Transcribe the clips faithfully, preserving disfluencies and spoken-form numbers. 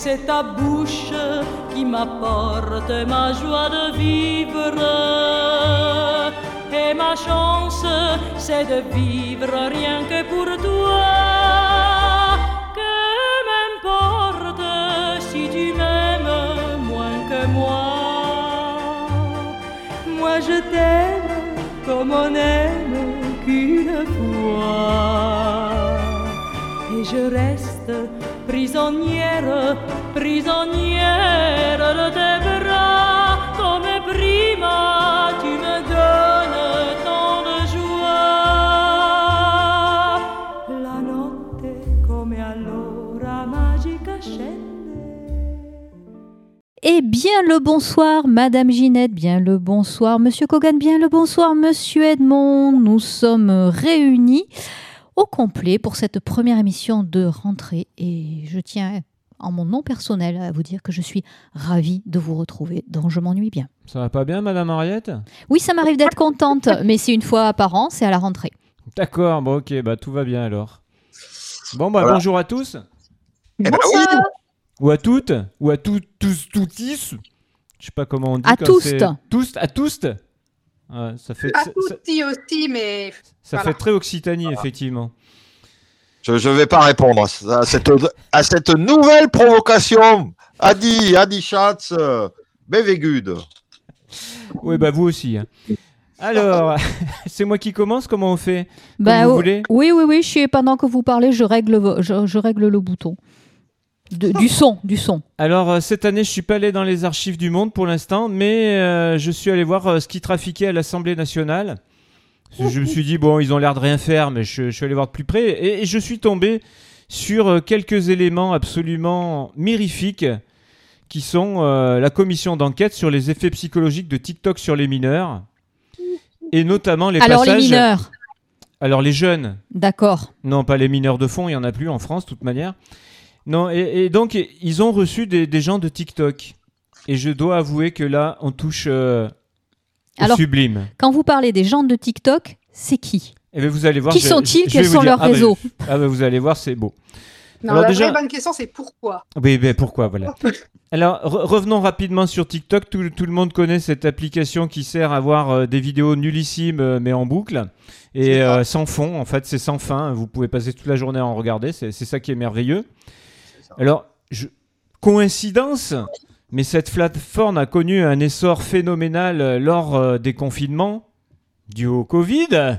c'est ta bouche qui m'apporte ma joie de vivre. Et ma chance, c'est de vivre rien que pour toi. Que m'importe si tu m'aimes moins que moi. Moi je t'aime comme on aime qu'une fois. Et je reste prisonnière, prisonnière de tes bras. Comme prima tu me donnes tant de joie. La notte come allora magica scende. Eh bien le bonsoir Madame Ginette, bien le bonsoir Monsieur Kogan, bien le bonsoir Monsieur Edmond. Nous sommes réunis au complet pour cette première émission de rentrée et je tiens en mon nom personnel à vous dire que je suis ravie de vous retrouver dans Je m'ennuie bien. Ça va pas bien Madame Henriette ? Oui, ça m'arrive d'être contente, mais c'est une fois par an, c'est à la rentrée. D'accord, bon ok, bah tout va bien alors. Bon bah voilà. Bonjour à tous. Eh ben oui. Ou à toutes, ou à tous, tous, toutis. Je sais pas comment on dit. À quand tous. c'est... tous. À tous. Ouais, ça fait, À ça, tutti aussi, mais ça voilà. fait très Occitanie, Voilà. effectivement. Je ne vais pas répondre à cette, à cette nouvelle provocation. Adi, Adi Schatz, euh, Bévégude. Oui, bah vous aussi. Hein. Alors, c'est moi qui commence, comment on fait ? Comme Bah, vous oh, voulez ? Oui, oui, oui, je suis, pendant que vous parlez, je règle, vo- je, je règle le bouton. De- du son, du son. Alors, euh, cette année, je suis pas allé dans les archives du Monde pour l'instant, mais euh, je suis allé voir euh, ce qui trafiquait à l'Assemblée nationale. Je me suis dit, bon, ils ont l'air de rien faire, mais je, je suis allé voir de plus près. Et, et je suis tombé sur euh, quelques éléments absolument mirifiques qui sont euh, la commission d'enquête sur les effets psychologiques de TikTok sur les mineurs. Et notamment les Alors passages... les mineurs, Alors les jeunes. d'accord. Non, pas les mineurs de fond, il n'y en a plus en France, de toute manière. Non, et, et donc, ils ont reçu des, des gens de TikTok. Et je dois avouer que là, on touche euh, au Alors, sublime. Quand vous parlez des gens de TikTok, c'est qui ? Et bien, vous allez voir. Qui je- sont-ils ? je- je Quels vais vous sont dire. leurs Ah ben, réseaux ? Ah ben, vous allez voir, c'est beau. non, Alors la déjà- vraie bonne question, c'est pourquoi. Oui, ben pourquoi, voilà. Alors, re- revenons rapidement sur TikTok. Tout, tout le monde connaît cette application qui sert à voir euh, des vidéos nullissimes, euh, mais en boucle. Et C'est ça. euh, sans fond, en fait, c'est sans fin. Vous pouvez passer toute la journée à en regarder. C'est, c'est ça qui est merveilleux. ça. Alors, je... coïncidence, mais cette plateforme a connu un essor phénoménal euh, lors euh, des confinements dû au Covid.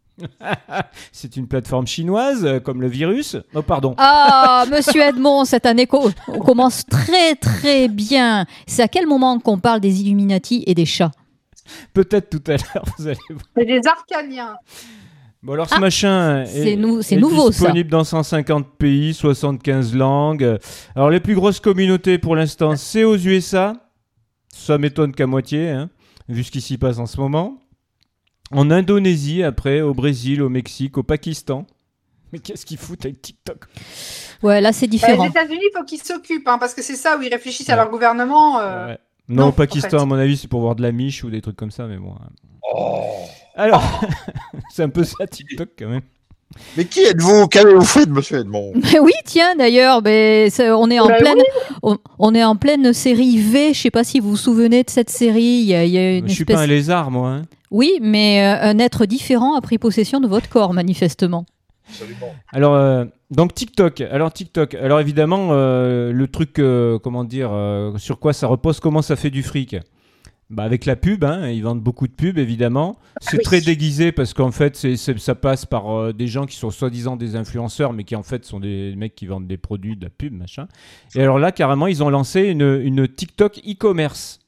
C'est une plateforme chinoise, euh, comme le virus. Oh, pardon. Ah, Monsieur Edmond, cette année co- on commence très très bien. C'est à quel moment qu'on parle des Illuminati et des chats ? Peut-être tout à l'heure, vous allez voir. C'est des Arcaniens. Bon, alors ce Ah, machin c'est est, nou- c'est est nouveau, ça. disponible dans cent cinquante pays, soixante-quinze langues. Alors les plus grosses communautés pour l'instant, c'est aux U S A. Ça m'étonne qu'à moitié, hein, vu ce qui s'y passe en ce moment. En Indonésie, après, au Brésil, au Mexique, au Pakistan. Mais qu'est-ce qu'ils foutent avec TikTok ? Ouais, là c'est Euh, différent. les États-Unis, il faut qu'ils s'occupent, hein, parce que c'est ça où ils réfléchissent à Ouais. leur gouvernement. euh, Ouais. Non, non, au Pakistan, en fait. à mon avis, c'est pour voir de la miche ou des trucs comme ça, mais bon. hein. Alors, c'est un peu ça, TikTok, quand même. Mais qui êtes-vous ? Qu'avez-vous fait de monsieur Edmond ? Mais oui, tiens, d'ailleurs, mais c'est- on est en Bah pleine, on, on est en pleine série V. Je sais pas si vous vous souvenez de cette série. Il y a, il y a une Je suis espèce. pas un lézard, moi. Hein. Oui, mais euh, un être différent a pris possession de votre corps, manifestement. Absolument. Alors, euh, donc TikTok. Alors, TikTok. Alors, évidemment, euh, le truc, euh, comment dire, euh, sur quoi ça repose, comment ça fait du fric ? Bah, avec la pub, hein, ils vendent beaucoup de pubs, évidemment. C'est oui. très déguisé parce qu'en fait, c'est, c'est- ça passe par euh, des gens qui sont soi-disant des influenceurs, mais qui en fait sont des mecs qui vendent des produits, de la pub, machin. Et alors là, carrément, ils ont lancé une, une TikTok e-commerce.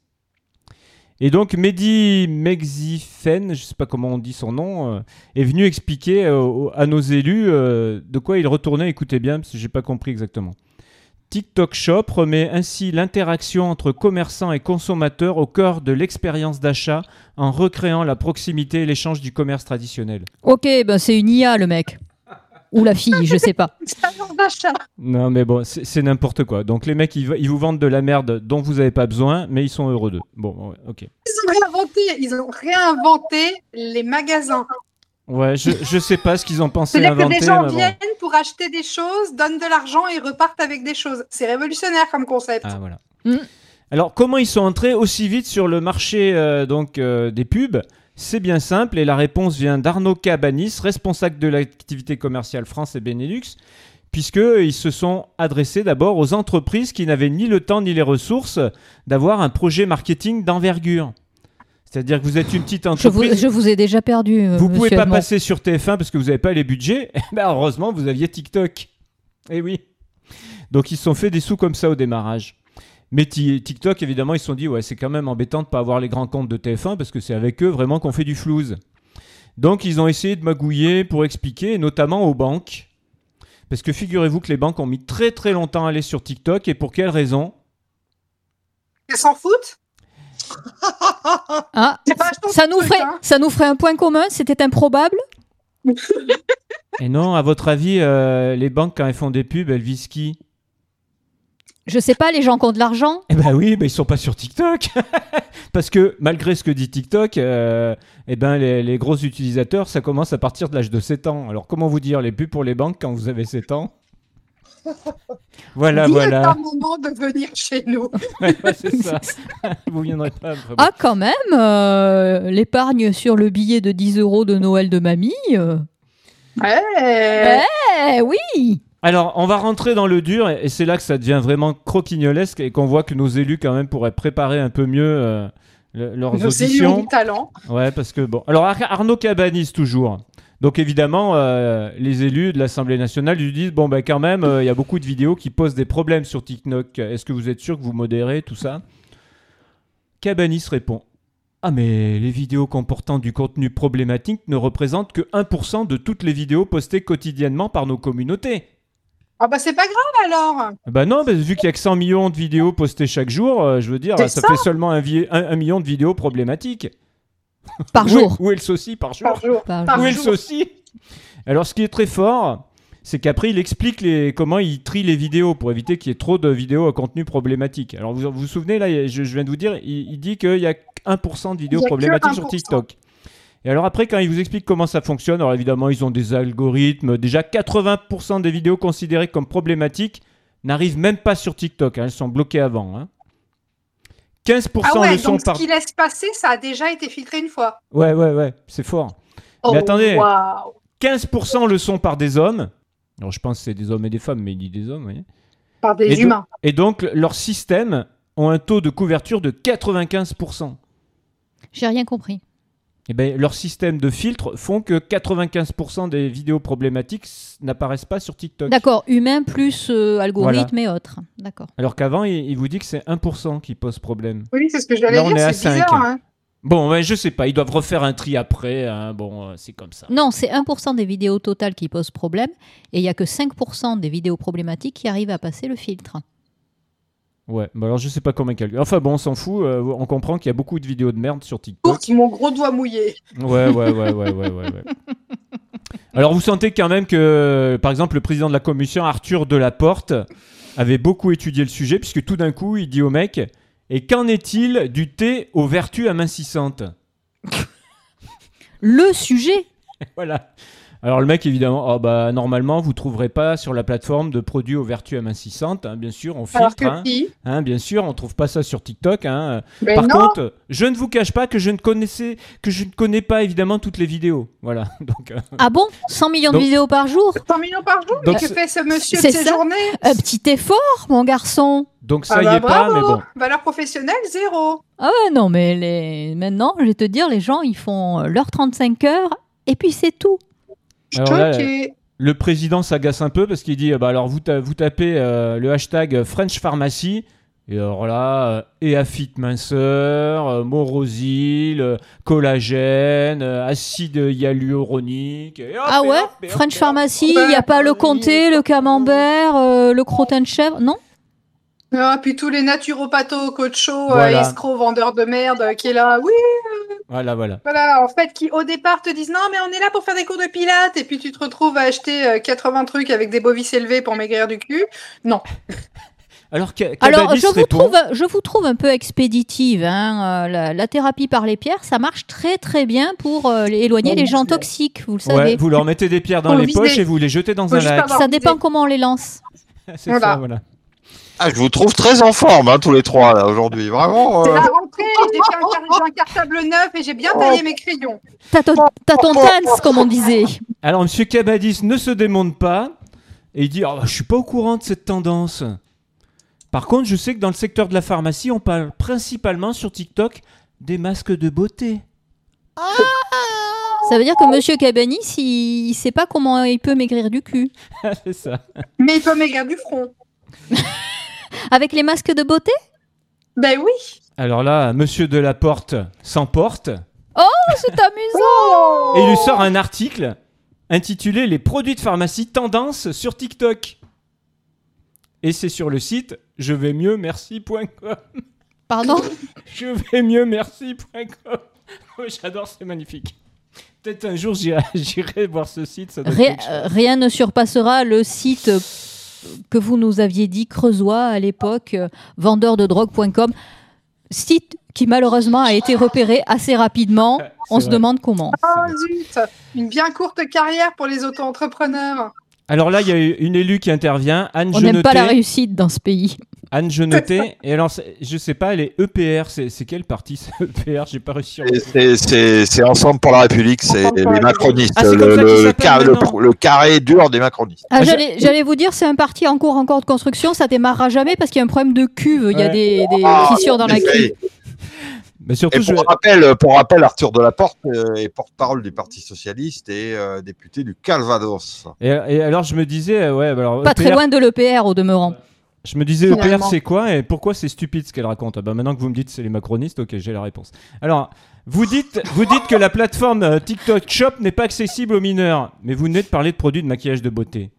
Et donc, Mehdi Mexifen, je sais pas comment on dit son nom, euh, est venu expliquer euh, au- à nos élus euh, de quoi il retournait. Écoutez bien, parce que j'ai pas compris exactement. TikTok Shop remet ainsi l'interaction entre commerçants et consommateurs au cœur de l'expérience d'achat en recréant la proximité et l'échange du commerce traditionnel. Ok, ben c'est une I A le mec. Ou la fille, je sais pas. C'est un genre d'achat. Non mais bon, c'est, c'est n'importe quoi. Donc les mecs, ils, v- ils vous vendent de la merde dont vous n'avez pas besoin, mais ils sont heureux d'eux. Bon, ouais, ok. Ils ont réinventé, ils ont réinventé les magasins. Ouais, je, je sais pas ce qu'ils ont pensé C'est-à-dire que inventer. des gens mais bon. viennent pour acheter des choses, donnent de l'argent et repartent avec des choses. C'est révolutionnaire comme concept. Ah, voilà. Mm. Alors, comment ils sont entrés aussi vite sur le marché euh, donc, euh, des pubs? C'est bien simple et la réponse vient d'Arnaud Cabanis, responsable de l'activité commerciale France et Benelux, puisqu'ils se sont adressés d'abord aux entreprises qui n'avaient ni le temps ni les ressources d'avoir un projet marketing d'envergure. C'est-à-dire que vous êtes une petite Je vous, entreprise, je vous ai déjà perdu. euh, vous ne pouvez monsieur pas Edmond. passer sur T F un parce que vous n'avez pas les budgets. Eh ben, heureusement, vous aviez TikTok. Eh oui. Donc, ils se sont fait des sous comme ça au démarrage. Mais ti- TikTok, évidemment, ils se sont dit, ouais, c'est quand même embêtant de ne pas avoir les grands comptes de T F un parce que c'est avec eux vraiment qu'on fait du flouze. Donc, ils ont essayé de magouiller pour expliquer, notamment aux banques. Parce que figurez-vous que les banques ont mis très très longtemps à aller sur TikTok. Et pour quelle raison? Ils s'en foutent. Ah, C'est pas achetant ça ce nous, truc, ferait, hein. ça nous ferait un point commun, c'était improbable. Et non, à votre avis, euh, les banques, quand elles font des pubs, elles visent qui? Je sais pas, les gens qui ont de l'argent. Eh ben oui, ben ils sont pas sur TikTok. Parce que malgré ce que dit TikTok, euh, eh ben les, les gros utilisateurs, ça commence à partir de l'âge de sept ans. Alors comment vous dire, les pubs pour les banques quand vous avez sept ans? Voilà, Il est voilà. un moment de venir chez nous. Ouais, ouais, c'est ça. Vous viendrez pas. vraiment. Ah, quand même, euh, l'épargne sur le billet de dix euros de Noël de mamie. euh, Ouais. Eh oui. Alors, on va rentrer dans le dur et et c'est là que ça devient vraiment croquignolesque et qu'on voit que nos élus quand même pourraient préparer un peu mieux euh, le- leurs Nos élus ont auditions. du talent. Ouais, parce que bon. Alors Ar- Arnaud Cabanis toujours. Donc évidemment, euh, les élus de l'Assemblée nationale lui disent bon ben quand même, euh, il y a beaucoup de vidéos qui posent des problèmes sur TikTok. Est-ce que vous êtes sûr que vous modérez tout ça? Cabanis répond ah mais les vidéos comportant du contenu problématique ne représentent que un pour cent de toutes les vidéos postées quotidiennement par nos communautés. Ah bah c'est pas grave alors. Bah non, bah, vu qu'il y a que cent millions de vidéos postées chaque jour, euh, je veux dire, C'est ça, ça. fait seulement un, vi- un- un million de vidéos problématiques. Par Où est- jour. Où est le saucis par jour? Par jour. Par Par Où est le jour. saucis? Alors, ce qui est très fort, c'est qu'après, il explique les, comment il trie les vidéos pour éviter qu'il y ait trop de vidéos à contenu problématique. Alors, vous vous, vous souvenez, là, je, je viens de vous dire, il, il dit qu'il y a un pour cent de vidéos Il y a que problématiques sur un pour cent. TikTok. Et alors après, quand il vous explique comment ça fonctionne, alors évidemment, ils ont des algorithmes. Déjà, quatre-vingts pour cent des vidéos considérées comme problématiques n'arrivent même pas sur TikTok. Hein, elles sont bloquées avant. Hein. quinze pour cent Ah ouais, le sont donc par... ce qu'il laisse passer, ça a déjà été filtré une fois. Ouais, ouais, ouais, c'est fort. Oh, attendez. waouh. quinze pour cent le sont par des hommes. Alors je pense que c'est des hommes et des femmes, mais il dit des hommes, vous voyez. Par des Et, do- humains. et donc, leurs systèmes ont un taux de couverture de quatre-vingt-quinze pour cent. J'ai rien compris. Et ben, leurs systèmes de filtres font que quatre-vingt-quinze pour cent des vidéos problématiques s- n'apparaissent pas sur TikTok. D'accord, humain plus euh, algorithme et autres. D'accord. Alors qu'avant, il, il vous dit que c'est un pour cent qui pose problème. Oui, c'est ce que j'allais Là, on dire, est à c'est cinq. bizarre. Hein. Bon, ouais, je sais pas, ils doivent refaire un tri après. Hein. Bon, euh, c'est comme ça. Non, c'est un pour cent des vidéos totales qui posent problème et il n'y a que cinq pour cent des vidéos problématiques qui arrivent à passer le filtre. Ouais, bah alors je sais pas comment calculer. Enfin bon, on s'en fout. euh, on comprend qu'il y a beaucoup de vidéos de merde sur TikTok. Ouf, mon gros doigt mouillé. Ouais, ouais, ouais, ouais, ouais, ouais, ouais. Alors vous sentez quand même que, par exemple, le président de la commission, Arthur Delaporte, avait beaucoup étudié le sujet, puisque tout d'un coup, il dit au mec, et qu'en est-il du thé aux vertus amincissantes? Le sujet. Voilà. Alors le mec, évidemment, oh, bah, normalement, vous ne trouverez pas sur la plateforme de produits aux vertus amincissantes. Hein, bien sûr, on Alors filtre. que Hein, si. hein, bien sûr, on ne trouve pas ça sur TikTok. Hein. Mais Par non. contre, je ne vous cache pas que je ne connaissais, que je ne connais pas évidemment toutes les vidéos. Voilà. Donc, euh, Ah bon, cent millions Donc- de vidéos par jour. cent millions par jour. Donc que c'est- fait ce monsieur de c'est ses ça. journées? Un petit effort, mon garçon. donc ça Ah y bah est pas, bravo. mais bon. Valeur professionnelle, zéro. Ah ouais, non, mais les... maintenant, je vais te dire, les gens, ils font leurs trente-cinq heures et puis c'est tout. Alors là, Choqué. le président s'agace un peu parce qu'il dit, bah alors vous, ta- vous tapez euh, le hashtag French Pharmacy. Et alors là, euh, Eafit minceur, euh, Morosil, euh, collagène, euh, acide hyaluronique. et hop, Ah et ouais, hop, et hop, French et hop. Pharmacy, il n'y a pas le comté, le camembert, euh, le crottin de chèvre, non? Ah, puis tous les naturopatho, coachos, Voilà. euh, escrocs, vendeurs de merde euh, qui est là. Oui, Voilà, voilà. voilà. En fait, qui au départ te disent non, mais on est là pour faire des cours de pilates. Et puis tu te retrouves à acheter euh, quatre-vingts trucs avec des bovis élevés pour maigrir du cul. Non. Alors, Ca- Alors, Cabadis je vous, répond. trouve, je vous trouve un peu expéditive. Hein. Euh, La, la thérapie par les pierres, ça marche très très bien pour euh, éloigner Bon, les gens c'est- toxiques, vous le Ouais, savez. vous leur mettez des pierres dans Faut les viser. poches et vous les jetez dans Faut un juste lac. avoir- Ça dépend idée. comment on les lance. C'est Voilà. ça, voilà. Ah, je vous trouve très en forme, hein, tous les trois, là, aujourd'hui. Vraiment. C'est euh, la rentrée, j'ai fait un, car- j'ai un cartable neuf et j'ai bien taillé mes crayons. T'as ton, t'as ton dance, comme on disait. Alors, Monsieur Cabadis ne se démonte pas et il dit oh, je suis pas au courant de cette tendance. Par contre, je sais que dans le secteur de la pharmacie, on parle principalement sur TikTok des masques de beauté. Ça veut dire que Monsieur Cabanis, il, il sait pas comment il peut maigrir du cul. C'est ça. Mais il peut maigrir du front. Avec les masques de beauté? Ben oui. Alors là, Monsieur Delaporte s'emporte C'est amusant. et il lui sort un article intitulé Les produits de pharmacie tendance sur TikTok. Et c'est sur le site je vais mieux merci point com. Pardon? Je vais mieux merci point com. Oh, j'adore, c'est magnifique. Peut-être un jour j'irai, j'irai voir ce site. Ça doit être Rien, quelque chose. euh, rien ne surpassera le site euh, que vous nous aviez dit, creusois à l'époque, euh, vendeur de drogue point com. Site qui malheureusement a été repéré assez rapidement. C'est On se vrai. demande comment. Oh zut. Une bien courte carrière pour les auto-entrepreneurs. Alors là, il y a une élue qui intervient, Anne On n'aime Jeuneté. pas la réussite dans ce pays. Anne Jeuneté. Et alors, c'est- je sais pas, elle est E P R. C'est, c'est quel parti, c'est E P R? J'ai pas réussi à Et c'est- C'est c'est Ensemble pour la République, c'est Ensemble pour les la macronistes. Ah, c'est comme le, ça qu'ils le, s'appellent car- le- maintenant. le carré dur des macronistes. Ah, Ah, j'allais, j'allais vous dire, c'est un parti en cours encore de construction, ça démarrera jamais parce qu'il y a un problème de cuve. Il y a Ouais. des, des Ah, fissures dans la mais ça y cuve. est. Mais surtout, Et je... pour rappel, pour rappel, Arthur Delaporte euh, est porte-parole du Parti socialiste et euh, député du Calvados. et, et alors je me disais, euh, ouais, bah alors Pas E P R, très loin de l'E P R au demeurant. je me disais, E P R, Finalement. c'est quoi et pourquoi c'est stupide ce qu'elle raconte? Ah bah maintenant que vous me dites c'est les macronistes, ok, j'ai la réponse. Alors, vous dites, vous dites que la plateforme euh, TikTok Shop n'est pas accessible aux mineurs, mais vous venez de parler de produits de maquillage de beauté.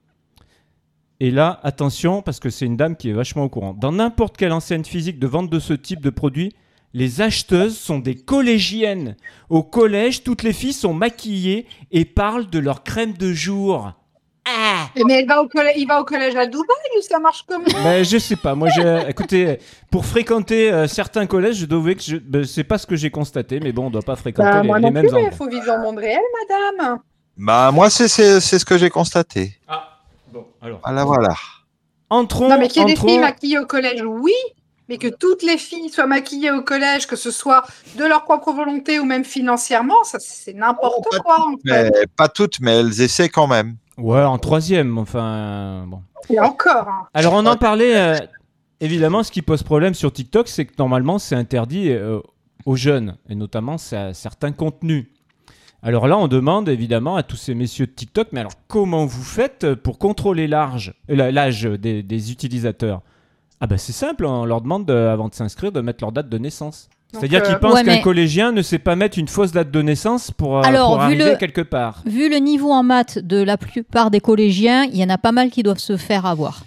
Et là, attention, parce que c'est une dame qui est vachement au courant. Dans n'importe quelle enseigne physique de vente de ce type de produit, les acheteuses sont des collégiennes. Au collège, toutes les filles sont maquillées et parlent de leur crème de jour. Ah Mais elle va au collège, il va au collège à Dubaï ou ça marche comment? Ben, je sais pas. Moi, j'ai, écoutez, pour fréquenter euh, certains collèges, je dois avouer que je, ben, c'est pas ce que j'ai constaté, mais bon, on doit pas fréquenter Bah, les, moi les non mêmes plus, mais il endroits. faut vivre dans le monde réel, madame. Bah, moi, c'est c'est- c'est ce que j'ai constaté. Ah, bon, alors. Voilà, voilà. Entrons, Non, mais qu'il y ait des entrons- filles maquillées au collège, oui. Mais que toutes les filles soient maquillées au collège, que ce soit de leur propre volonté ou même financièrement, ça c'est n'importe Oh, pas quoi. En Mais, fait. pas toutes, mais elles essaient quand même. Ouais, en troisième, enfin, bon. Et encore. hein. Alors, on en parlait, euh, évidemment, ce qui pose problème sur TikTok, c'est que normalement, c'est interdit euh, aux jeunes, et notamment à certains contenus. Alors là, on demande évidemment à tous ces messieurs de TikTok, mais alors comment vous faites pour contrôler l'âge, euh, la- l'âge des, des utilisateurs? Ah bah c'est simple, on leur demande, de- avant de s'inscrire, de mettre leur date de naissance. Donc, C'est-à-dire euh, qu'ils pensent ouais, qu'un mais- collégien ne sait pas mettre une fausse date de naissance pour, euh, Alors, pour vu arriver le- quelque part. Vu le niveau en maths de la plupart des collégiens, il y en a pas mal qui doivent se faire avoir.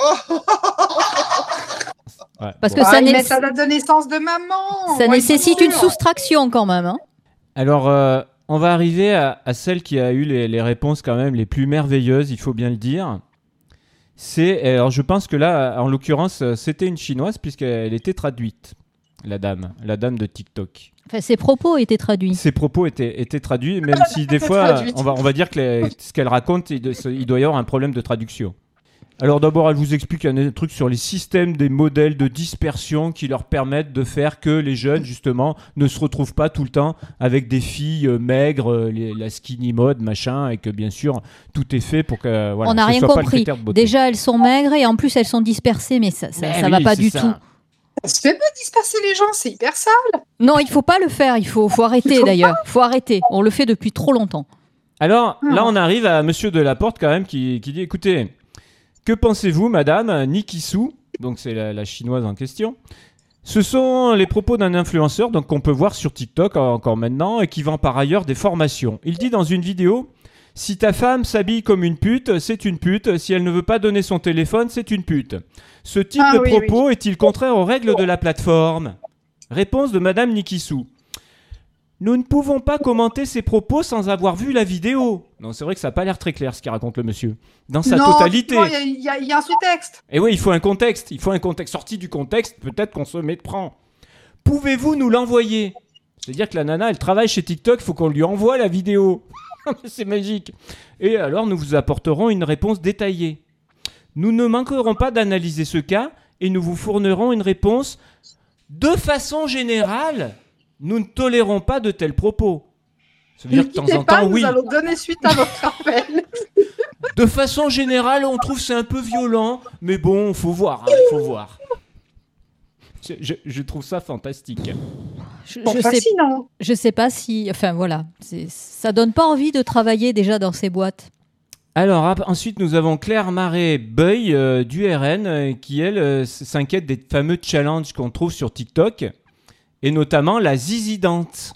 Ouais, Parce bon. que Ah, ça, ils né- mettent la date de naissance de maman. ça Ouais, nécessite bien une sûr. soustraction quand même. Hein. Alors, euh, on va arriver à, à celle qui a eu les, les réponses quand même les plus merveilleuses, il faut bien le dire. C'est, alors je pense que là, en l'occurrence, c'était une chinoise puisqu'elle était traduite, la dame, la dame de TikTok. Enfin, ses propos étaient traduits. Ses propos étaient, étaient traduits, même si des était fois, traduite. on va, on va dire que les- ce qu'elle raconte, il, doit- il doit y avoir un problème de traduction. Alors d'abord, elle vous explique un truc sur les systèmes des modèles de dispersion qui leur permettent de faire que les jeunes, justement, ne se retrouvent pas tout le temps avec des filles euh, maigres, euh, les- la skinny mode, machin, et que bien sûr, tout est fait pour que voilà, On n'a ce rien soit pas le compris. critère de beauté. Déjà, elles sont maigres et en plus, elles sont dispersées, mais ça, ça, Mais ça oui, va pas c'est du ça. tout. Ça se fait pas disperser les gens, c'est hyper sale. Non, il faut pas le faire. Il faut, faut arrêter Il faut d'ailleurs. Faut arrêter. On le fait depuis trop longtemps. Alors Hmm. là, on arrive à Monsieur Delaporte quand même qui, qui dit, écoutez, que pensez-vous, Madame Nikisu, donc c'est la, la chinoise en question. Ce sont les propos d'un influenceur, donc qu'on peut voir sur TikTok encore maintenant, et qui vend par ailleurs des formations. Il dit dans une vidéo, si ta femme s'habille comme une pute, c'est une pute. Si elle ne veut pas donner son téléphone, c'est une pute. Ce type Ah de oui, propos est-il contraire aux règles de la plateforme? Réponse de Madame Nikisu. Nous ne pouvons pas commenter ces propos sans avoir vu la vidéo. Non, c'est vrai que ça n'a pas l'air très clair ce qu'il raconte le monsieur. Dans sa non, totalité. Non, il y, y, y a un sous-texte. Et oui, il faut un contexte. Il faut un contexte. Sorti du contexte, peut-être qu'on se méprend. Pouvez-vous nous l'envoyer ? C'est-à-dire que la nana, elle travaille chez TikTok, il faut qu'on lui envoie la vidéo. C'est magique. Et alors, nous vous apporterons une réponse détaillée. Nous ne manquerons pas d'analyser ce cas et nous vous fournirons une réponse de façon générale. Nous ne tolérons pas de tels propos. Ça veut dire que de temps en pas, temps, nous oui. Nous allons donner suite à votre appel. De façon générale, on trouve que c'est un peu violent, mais bon, faut voir, hein, faut voir. Je, je, je trouve ça fantastique. Je, Bon, je sais, fascinant. je sais pas si, enfin voilà, c'est, ça donne pas envie de travailler déjà dans ces boîtes. Alors ap- ensuite, nous avons Claire Marais-Beuil euh, du R N euh, qui elle euh, s'inquiète des fameux challenges qu'on trouve sur TikTok et notamment la zizi dance.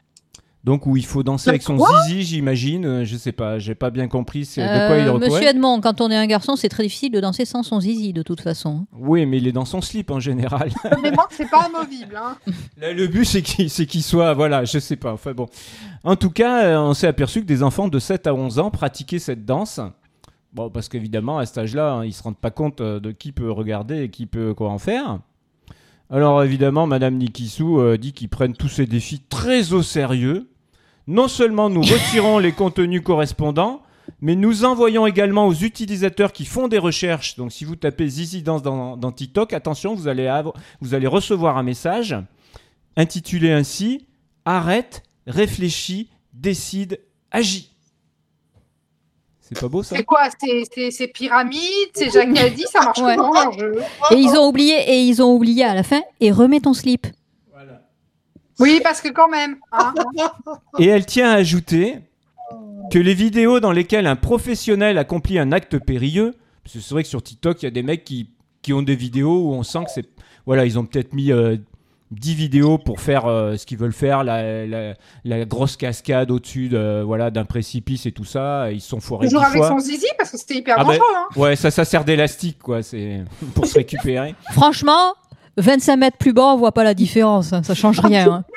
Donc où il faut danser avec son Quoi zizi, j'imagine. Euh, je sais pas, j'ai pas bien compris c'est de Euh, quoi il recouvrait. Monsieur Edmond, quand on est un garçon, c'est très difficile de danser sans son zizi de toute façon. Oui, mais il est dans son slip en général. Mais moi, c'est pas amovible. Hein. Là, le but, c'est qu'il, c'est qu'il soit... Voilà, je sais pas. Enfin bon. En tout cas, euh, on s'est aperçu que des enfants de sept à onze ans pratiquaient cette danse. Bon, parce qu'évidemment, à cet âge-là, hein, ils se rendent pas compte euh, de qui peut regarder et qui peut quoi en faire. Alors, évidemment, Madame Nikissou euh, dit qu'ils prennent tous ces défis très au sérieux. Non seulement nous retirons les contenus correspondants, mais nous envoyons également aux utilisateurs qui font des recherches. Donc, si vous tapez Zizi Dance dans, dans TikTok, attention, vous allez, avoir, vous allez recevoir un message intitulé ainsi « Arrête, réfléchis, décide, agis ». C'est pas beau, ça ? C'est quoi c'est, c'est, c'est pyramide, c'est Jacques Caddy, ça marche Ouais. comment leur jeu ? Et ils ont oublié, et ils ont oublié à la fin. Et remets ton slip. Voilà. Oui, parce que quand même. Hein. Et elle tient à ajouter que les vidéos dans lesquelles un professionnel accomplit un acte périlleux, parce que c'est vrai que sur TikTok, il y a des mecs qui, qui ont des vidéos où on sent que c'est... Voilà, ils ont peut-être mis euh, dix vidéos pour faire euh, ce qu'ils veulent faire, la, la, la grosse cascade au-dessus de, voilà, d'un précipice et tout ça. Ils se sont foirés Toujours dix avec fois. son zizi, parce que c'était hyper Ah ben, dangereux. Hein. Ouais, ça, ça sert d'élastique, quoi, c'est pour se récupérer. Franchement, vingt-cinq mètres plus bas, on voit pas la différence. Hein, ça change rien. Hein.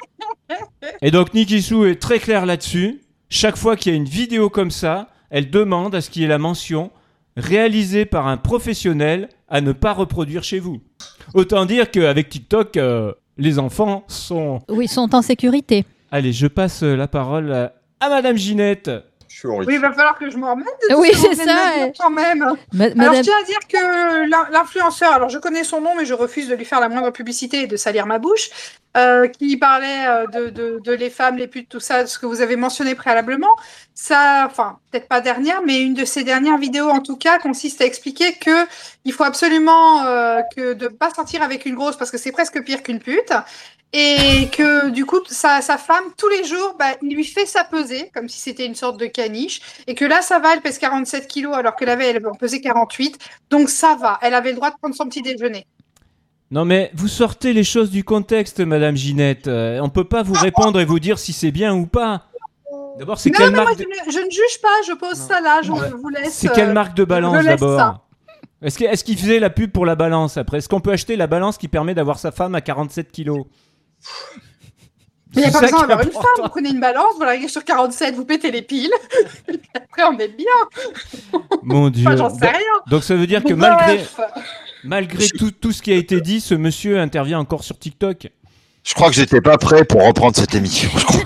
Et donc Nikissou est très clair là-dessus. Chaque fois qu'il y a une vidéo comme ça, elle demande à ce qu'il y ait la mention réalisée par un professionnel à ne pas reproduire chez vous. Autant dire qu'avec TikTok, euh, les enfants sont... Oui, ils sont en sécurité. Allez, je passe la parole à, à Madame Ginette. Je suis horrifié. Oui, il va falloir que je me remette de Oui, tout ce que c'est vous venez de ça, me dire ouais. quand même. Ma- Alors, Madame... je tiens à dire que l'in- l'influenceur, alors je connais son nom, mais je refuse de lui faire la moindre publicité et de salir ma bouche, euh, qui parlait euh, de, de, de les femmes, les putes, tout ça, ce que vous avez mentionné préalablement. Ça, enfin, peut-être pas dernière, mais une de ses dernières vidéos, en tout cas, consiste à expliquer que il faut absolument euh, que de pas sortir avec une grosse parce que c'est presque pire qu'une pute. Et que du coup, sa, sa femme, tous les jours, bah, il lui fait sa pesée, comme si c'était une sorte de caniche. Et que là, ça va, elle pèse quarante-sept kilos, alors que la veille, elle en pesait quarante-huit. Donc ça va, elle avait le droit de prendre son petit déjeuner. Non mais vous sortez les choses du contexte, Madame Ginette. Euh, on peut pas vous répondre et vous dire si c'est bien ou pas. D'abord, c'est Non, quelle mais moi, marque je, de... ne, je ne juge pas, je pose Non. ça là, je Ouais. vous laisse. C'est quelle euh, marque de balance je laisse d'abord ça. Est-ce que- est-ce qu'il faisait la pub pour la balance après? Est-ce qu'on peut acheter la balance qui permet d'avoir sa femme à quarante-sept kilos? Il n'y a C'est pas ça besoin qui est d'avoir une important. femme, vous prenez une balance, vous la sur quarante-sept, vous pétez les piles. Après, on est bien. Mon Dieu. Enfin, j'en sais Donc- rien. Donc ça veut dire que malgré, Bref. malgré tout, tout ce qui a été dit, ce monsieur intervient encore sur TikTok. Je crois que j'étais pas prêt pour reprendre cette émission. je crois.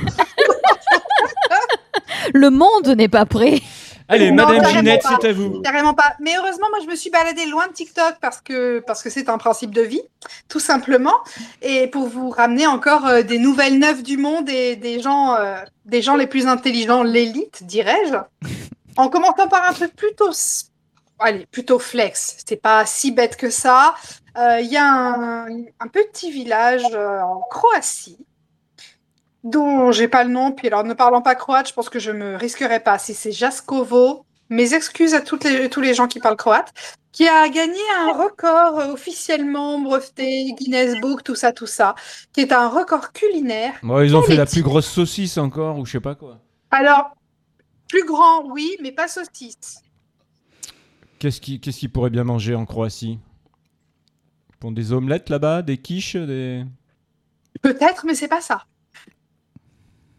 Le monde n'est pas prêt. Allez, Non, Madame carrément Ginette, pas. c'est à vous. Carrément pas. Mais heureusement, moi, je me suis baladée loin de TikTok parce que parce que c'est un principe de vie, tout simplement. Et pour vous ramener encore euh, des nouvelles neuves du monde et des gens, euh, des gens les plus intelligents, l'élite, dirais-je. En commençant par un truc plutôt, s- allez, plutôt flex. C'est pas si bête que ça. Euh, Il y a un, un petit village euh, en Croatie dont j'ai pas le nom, puis alors ne parlant pas croate, je pense que je me risquerai pas. Si c'est Jaskovo, mes excuses à toutes les, tous les gens qui parlent croate, qui a gagné un record euh, officiellement breveté, Guinness Book, tout ça, tout ça, qui est un record culinaire. Bon, ils ont fait la Quel plus est-il grosse saucisse encore, ou je sais pas quoi. Alors, plus grand, oui, mais pas saucisse. Qu'est-ce qui, qu'est-ce qu'ils pourraient bien manger en Croatie? Ils font des omelettes là-bas, des quiches, des... Peut-être, mais c'est pas ça.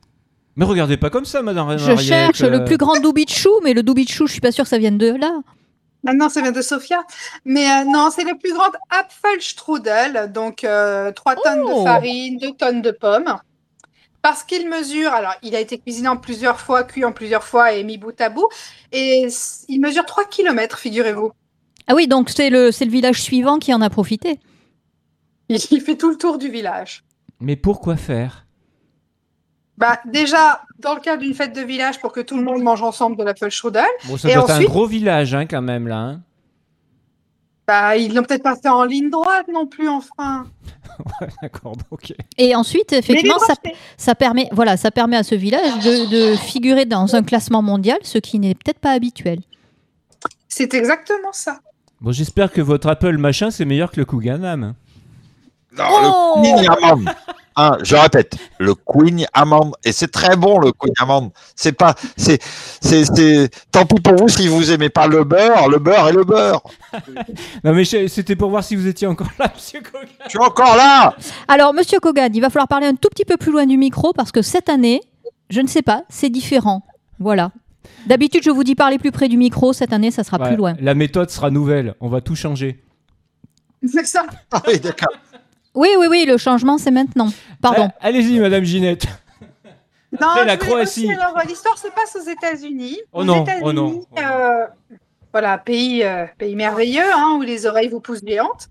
Mais regardez pas comme ça, madame Je Mariette. cherche euh. le plus grand doubichou, mais le doubichou, je suis pas sûre que ça vienne de là. Maintenant, ça vient de Sofia. Mais euh, non, c'est le plus grand Apfelstrudel. Donc, euh, trois tonnes Oh. de farine, deux tonnes de pommes. Parce qu'il mesure, alors il a été cuisiné en plusieurs fois, cuit en plusieurs fois et mis bout à bout. Et s- il mesure trois kilomètres, figurez-vous. Ah oui, donc c'est le, c'est le village suivant qui en a profité. Il, il fait tout le tour du village. Mais pourquoi faire? Bah, déjà, dans le cadre d'une fête de village, pour que tout le monde mange ensemble de l'Apfelstrudel, Bon, ça Et doit être un ensuite- gros village, hein, quand même, là. Hein. bah, ils l'ont peut-être pas fait en ligne droite non plus, enfin. D'accord, bon, ok. Et ensuite, Mais effectivement, les ça, brochetés. ça, permet, voilà, ça permet à ce village de, de figurer dans un classement mondial, ce qui n'est peut-être pas habituel. C'est exactement ça. Bon, j'espère que votre Apple machin, c'est meilleur que le Couganam. Non, Oh le Queen Amande. Hein, je répète, le Queen Amande. Et c'est très bon, le Queen Amande. C'est pas, c'est, c'est, c'est, tant pis pour vous si vous aimez pas le beurre, le beurre et le beurre. Non, mais je- c'était pour voir si vous étiez encore là, monsieur Kogan. Je suis encore là. Alors, monsieur Kogan, il va falloir parler un tout petit peu plus loin du micro parce que cette année, je ne sais pas, c'est différent. Voilà. D'habitude, je vous dis parler plus près du micro. Cette année, ça sera Ouais, plus loin. La méthode sera nouvelle. On va tout changer. C'est ça. Ah oui, d'accord. Oui, oui, oui, le changement, c'est maintenant. Pardon. Ah, allez-y, madame Ginette. Non, Après, la je voulais Croatie. aussi- alors, euh, l'histoire se passe aux États-Unis. Oh Aux non, États-Unis, oh non, oh non. euh, voilà, pays, euh, pays merveilleux, hein, où les oreilles vous poussent géantes.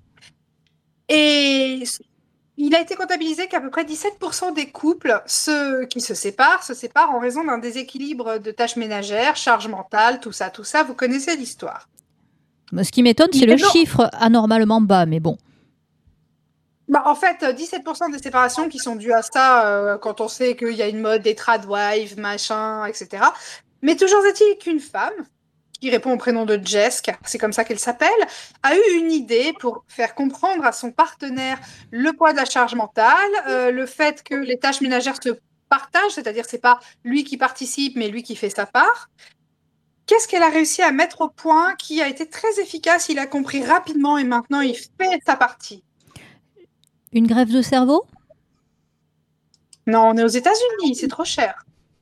Et il a été comptabilisé qu'à peu près dix-sept pour cent des couples ceux qui se séparent se séparent en raison d'un déséquilibre de tâches ménagères, charge mentale, tout ça, tout ça. Vous connaissez l'histoire. Ce qui m'étonne, c'est Mais le non. chiffre anormalement bas, mais bon. Bah, en fait, euh, dix-sept pour cent des séparations qui sont dues à ça, euh, quand on sait qu'il y a une mode des tradwives, machin, et cetera. Mais toujours est-il qu'une femme, qui répond au prénom de Jess, car c'est comme ça qu'elle s'appelle, a eu une idée pour faire comprendre à son partenaire le poids de la charge mentale, euh, le fait que les tâches ménagères se partagent, c'est-à-dire c'est pas lui qui participe, mais lui qui fait sa part. Qu'est-ce qu'elle a réussi à mettre au point qui a été très efficace, il a compris rapidement et maintenant il fait sa partie. Une greffe de cerveau? Non, on est aux États-Unis, c'est trop cher.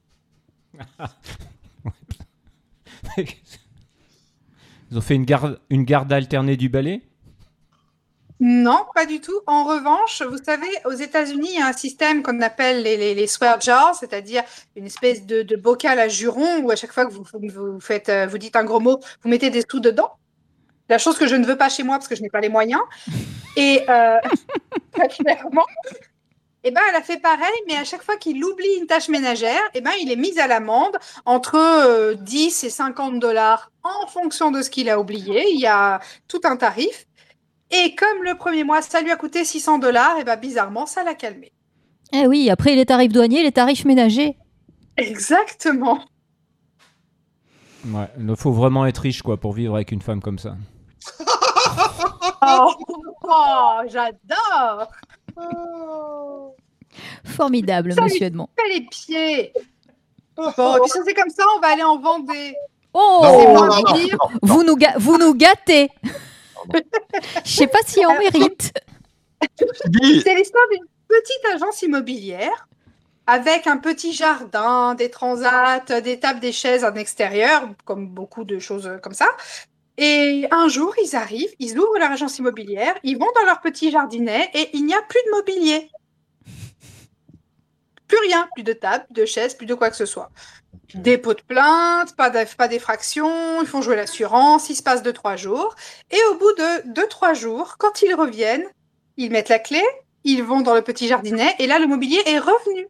Ils ont fait une garde, une garde alternée du balai. Non, pas du tout. En revanche, vous savez, aux États-Unis, il y a un système qu'on appelle les, les, les swear jars, c'est-à-dire une espèce de, de bocal à jurons où à chaque fois que vous, vous, faites, euh, vous dites un gros mot, vous mettez des sous dedans. La chose que je ne veux pas chez moi parce que je n'ai pas les moyens. Et euh, clairement, eh ben, elle a fait pareil, mais à chaque fois qu'il oublie une tâche ménagère, eh ben, il est mis à l'amende entre euh, dix et cinquante dollars en fonction de ce qu'il a oublié. Il y a tout un tarif. Et comme le premier mois, ça lui a coûté six cents dollars, et ben bizarrement, ça l'a calmé. Eh oui, après les tarifs douaniers, les tarifs ménagers. Exactement. Ouais, il faut vraiment être riche quoi pour vivre avec une femme comme ça. Oh, oh, j'adore. Oh, Formidable, Ça, monsieur Edmond. fais les pieds. Bon, et puis ça c'est comme ça, on va aller en Vendée. Oh, Non, C'est non, moins non, non, dire. non. vous, nous ga- vous nous gâtez. Je sais pas si on mérite. Dis, C'est l'histoire d'une petite agence immobilière avec un petit jardin, des transats, des tables, des chaises en extérieur, comme beaucoup de choses comme ça. Et un jour, ils arrivent, ils ouvrent leur agence immobilière, ils vont dans leur petit jardinet et il n'y a plus de mobilier. Plus rien, plus de table, plus de chaises, plus de quoi que ce soit. Dépôt de plainte, pas d'eff- pas d'effraction, ils font jouer l'assurance, il se passe deux, trois jours. Et au bout de deux, trois jours, quand ils reviennent, ils mettent la clé, ils vont dans le petit jardinet et là, le mobilier est revenu.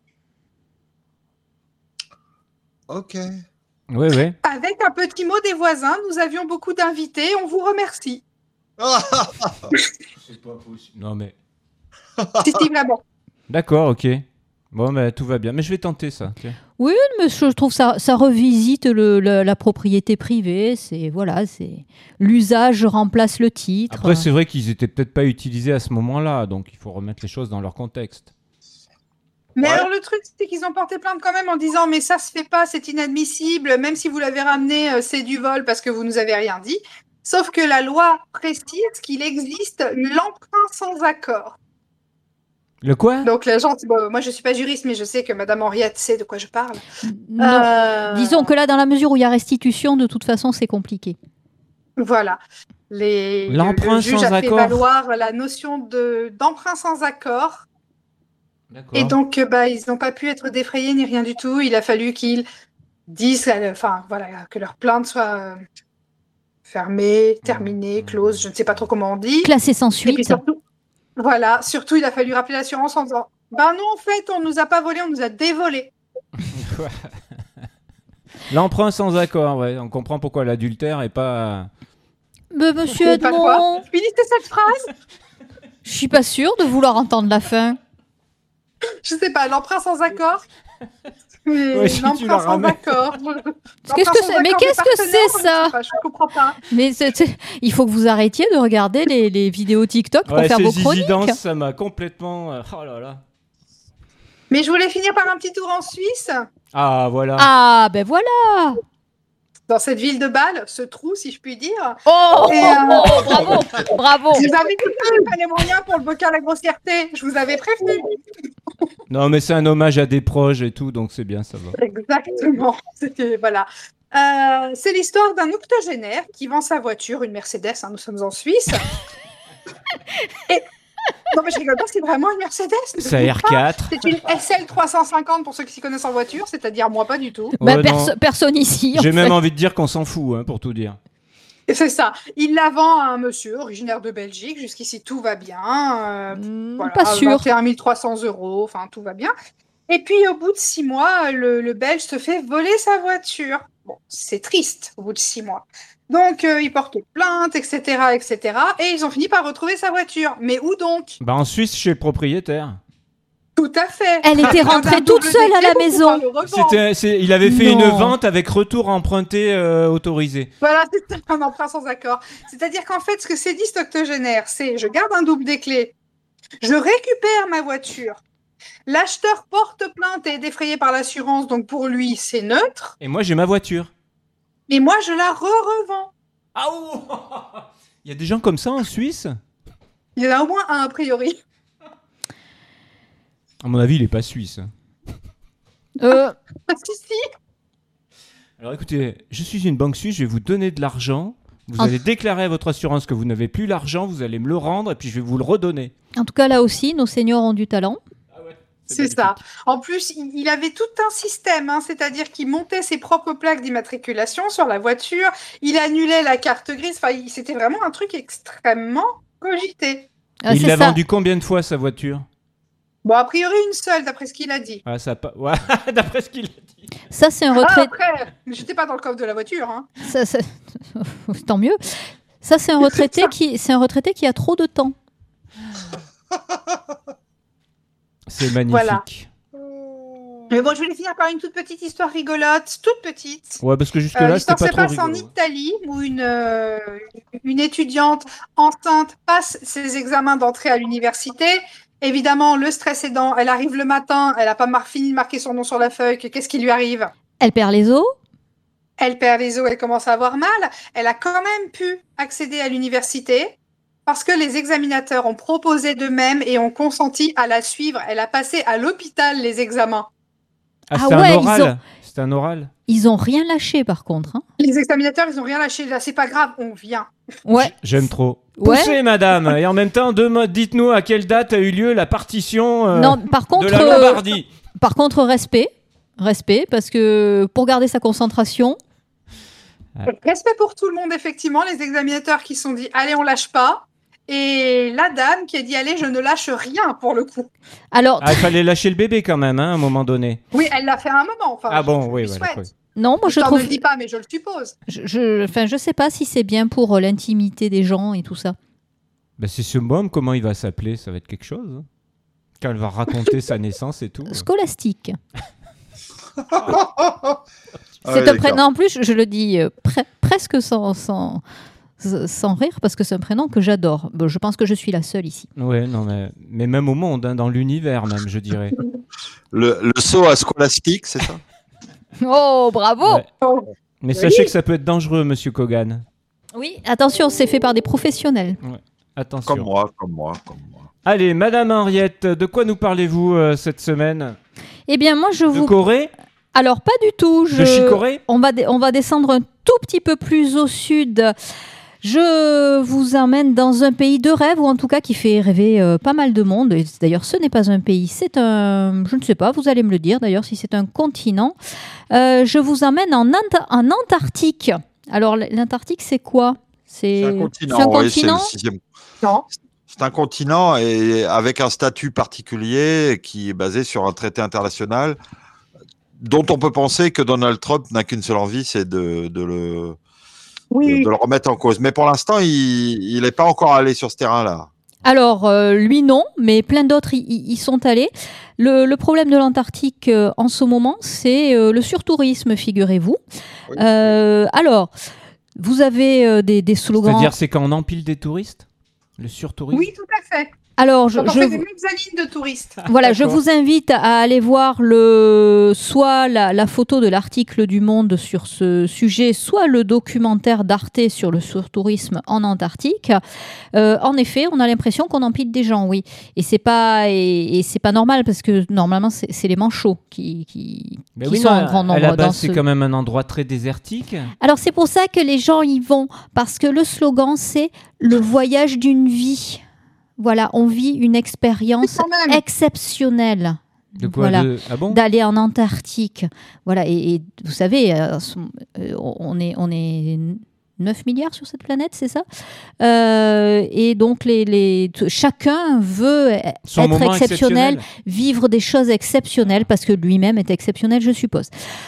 ok. Oui, oui. Avec un petit mot des voisins, nous avions beaucoup d'invités, on vous remercie. C'est pas possible. Non mais. C'est Steve Laban. D'accord, ok. Bon, mais tout va bien. Mais je vais tenter ça. ok. Oui, mais je trouve ça, ça revisite le, le- la propriété privée. C'est voilà, c'est l'usage remplace le titre. Après, c'est vrai qu'ils étaient peut-être pas utilisés à ce moment-là, donc il faut remettre les choses dans leur contexte. Mais Ouais. alors le truc, c'est qu'ils ont porté plainte quand même en disant mais ça se fait pas, c'est inadmissible, même si vous l'avez ramené, euh, c'est du vol parce que vous nous avez rien dit. Sauf que la loi précise qu'il existe l'emprunt sans accord. Le quoi? Donc la gente, bon, moi je suis pas juriste, mais je sais que Madame Henriette sait de quoi je parle. Non. Euh, Disons que là, dans la mesure où il y a restitution, de toute façon, c'est compliqué. Voilà. Les, le, L'emprunt le juge sans a fait accord. valoir la notion de d'emprunt sans accord. D'accord. Et donc, euh, bah, ils n'ont pas pu être défrayés ni rien du tout. Il a fallu qu'ils disent, euh, enfin, voilà, que leur plainte soit euh, fermée, terminée, close, je ne sais pas trop comment on dit. Classé sans Et puis suite. surtout, voilà, surtout, il a fallu rappeler l'assurance en disant, ben non, en fait, on nous a pas volé, on nous a dévolé. L'emprunt sans accord, ouais. On comprend pourquoi l'adultère est pas. Mais monsieur C'est pas quoi. Edmond, Finissez cette phrase. je suis pas sûre de vouloir entendre la fin. Je sais pas, l'emprunt sans accord. Mais Ouais, si tu l'emprunt la sans ramènes. accord. Qu'est-ce que c'est? Mais qu'est-ce que c'est, ça? Je comprends pas. Mais c'est- c'est- il faut que vous arrêtiez de regarder les, les vidéos TikTok pour Ouais, faire ces vos chroniques. Zizidance, ça m'a complètement. euh, Oh là là. Mais je voulais finir par un petit tour en Suisse. Ah, voilà. Ah, ben voilà. Dans cette ville de Bâle, ce trou, si je puis dire. Oh, Et, euh, oh, bravo, bravo. Je vous avais dit qu'il fallait moyen pour le bocal à grossièreté. Je vous avais prévenu. Non, mais c'est un hommage à des proches et tout, donc c'est bien, ça va. Exactement. C'était- voilà. Euh, c'est l'histoire d'un octogénaire qui vend sa voiture, une Mercedes, hein, nous sommes en Suisse. Et... Non, mais je rigole pas, c'est vraiment une Mercedes. ne C'est vous R quatre. C'est une S L trois cent cinquante pour ceux qui s'y connaissent en voiture, c'est-à-dire moi pas du tout. Bah, Ouais, perso- non. personne ici. en J'ai même fait. envie de dire qu'on s'en fout, hein, pour tout dire. Et c'est ça. Il la vend à un monsieur originaire de Belgique. Jusqu'ici, tout va bien. Euh, Hmm, voilà, pas sûr. vingt et un mille trois cents euros. Enfin, tout va bien. Et puis, au bout de six mois, le, le Belge se fait voler sa voiture. Bon, c'est triste au bout de six mois. Donc, euh, il porte plainte, et cetera, et cetera. Et ils ont fini par retrouver sa voiture. Mais où donc? Bah, en Suisse, chez le propriétaire. Tout à fait. Elle était Dans un rentrée double toute seule à la décret pour maison. pouvoir le revendre. C'était, c'est- il avait fait Non. une vente avec retour emprunté euh, autorisé. Voilà, c'est un emprunt sans accord. C'est-à-dire qu'en fait, ce que s'est dit cet octogénaire, c'est je garde un double des clés, je récupère ma voiture, l'acheteur porte plainte et est défrayé par l'assurance, donc pour lui, c'est neutre, Et moi, j'ai ma voiture. et moi, je la re-revends. Ah ouh. Il y a des gens comme ça en Suisse? Il y en a au moins un, a priori. À mon avis, il est pas suisse. Euh, Si, si. Alors écoutez, je suis une banque suisse, je vais vous donner de l'argent. Vous Ah. allez déclarer à votre assurance que vous n'avez plus l'argent, vous allez me le rendre et puis je vais vous le redonner. en tout cas, là aussi, nos seniors ont du talent. C'est ça. En plus, il il avait tout un système, hein, c'est-à-dire qu'il montait ses propres plaques d'immatriculation sur la voiture, il annulait la carte grise, enfin, il- c'était vraiment un truc extrêmement cogité. Ah, il c'est l'a ça. vendu combien de fois sa voiture? Bon, a priori, une seule, d'après ce qu'il a dit. Ah, ça a pas... ouais, d'après ce qu'il a dit. Ça, c'est un Ah, retrait. après, j'étais pas dans le coffre de la voiture. Hein. Ça, ça- Tant mieux. Ça, c'est un retraité ça. qui, c'est un retraité qui a trop de temps. C'est magnifique. Voilà. Mais bon, je voulais finir par une toute petite histoire rigolote, toute petite. Ouais, parce que jusque Euh, là, c'était L'histoire pas se trop passe en rigolo. Italie où une, euh, une étudiante enceinte passe ses examens d'entrée à l'université. Évidemment, le stress aidant, elle arrive le matin, elle n'a pas mar- fini de marquer son nom sur la feuille. que- Qu'est-ce qui lui arrive? Elle perd les os. Elle perd les os, elle commence à avoir mal. Elle a quand même pu accéder à l'université parce que les examinateurs ont proposé d'eux-mêmes et ont consenti à la suivre. Elle a passé à l'hôpital les examens. Ah, Ah c'était ouais, un ils oral. ont- C'était un oral. Ils ont rien lâché, par contre. hein. Les examinateurs, ils n'ont rien lâché. Là, c'est pas grave, on vient. Ouais. J'aime trop. Ouais. Poussez, madame. Et en même temps, demo- dites-nous à quelle date a eu lieu la partition euh, Non, par de contre, la euh, Lombardie. par contre, respect, respect, parce que pour garder sa concentration, Respect pour tout le monde, effectivement. Les examinateurs qui se sont dit, allez, on lâche pas. Et la dame qui a dit, allez, je ne lâche rien pour le coup. alors Ah, il fallait lâcher le bébé quand même, hein, à un moment donné. Oui, elle l'a fait à un moment. Enfin, Ah je- bon, je oui, lui voilà, souhaite. oui. non, moi je Je ne trouve, le dis pas, mais je le suppose. je, je, enfin, je sais pas si c'est bien pour euh, l'intimité des gens et tout ça. Bah, c'est ce môme, comment il va s'appeler? Ça va être quelque chose. hein. Quand elle va raconter sa naissance et tout. Scolastique. Ah C'est ouais, un d'accord. prénom, en plus, je, je le dis euh, pre- presque sans, sans, sans rire, parce que c'est un prénom que j'adore. Bon, je pense que je suis la seule ici. Ouais, non, mais, mais même au monde, hein, dans l'univers même, je dirais. Le, le saut à scolastique, c'est ça? Oh, bravo. Ouais. Mais Oui. sachez que ça peut être dangereux, monsieur Kogan. Oui, attention, c'est fait par des professionnels. Attention. Comme moi, comme moi, comme moi. Allez, Madame Henriette, de quoi nous parlez-vous euh, cette semaine? Eh bien, moi, je De vous... Corée? Alors, pas du tout. Je... De Chicorée? on va, dé- on va descendre un tout petit peu plus au sud. Je vous emmène dans un pays de rêve, ou en tout cas qui fait rêver euh, pas mal de monde. Et d'ailleurs, ce n'est pas un pays, c'est un... Je ne sais pas, vous allez me le dire d'ailleurs si c'est un continent. Euh, je vous emmène en, Ant- en Antarctique. Alors, l'Antarctique, c'est quoi? C'est C'est un continent. c'est un oui, continent c'est le sixième. Non. C'est un continent et avec un statut particulier qui est basé sur un traité international dont on peut penser que Donald Trump n'a qu'une seule envie, c'est de, de, le, Oui. de, de le remettre en cause. Mais pour l'instant, il n'est pas encore allé sur ce terrain-là. Alors, euh, lui, non, mais plein d'autres y, y- y sont allés. Le, le problème de l'Antarctique euh, en ce moment, c'est euh, le surtourisme, figurez-vous. Oui. Euh, alors, vous avez euh, des, des slogans. C'est-à-dire, c'est quand on empile des touristes? Le surtourisme? Oui, tout à fait. Alors, je, Quand on je fait vous- des mezzanines de touristes. voilà, je D'accord. vous invite à aller voir le, soit la, la photo de l'article du Monde sur ce sujet, soit le documentaire d'Arte sur le surtourisme en Antarctique. Euh, en effet, on a l'impression qu'on empile des gens, oui. Et c'est pas, et, et c'est pas normal parce que normalement, c'est c'est les manchots qui, qui, Mais qui oui, sont non, en grand à nombre. la dans base, c'est ce- quand même un endroit très désertique. Alors c'est pour ça que les gens y vont, parce que le slogan c'est le voyage d'une vie. Voilà, on vit une expérience Quand même. exceptionnelle. De quoi Voilà. de... Ah bon? D'aller en Antarctique. Voilà, et, et vous savez, euh, euh, on est, on est neuf milliards sur cette planète, c'est ça? Euh, Et donc, les, les, t- chacun veut Son être moment exceptionnel, vivre des choses exceptionnelles, parce que lui-même est exceptionnel, je suppose.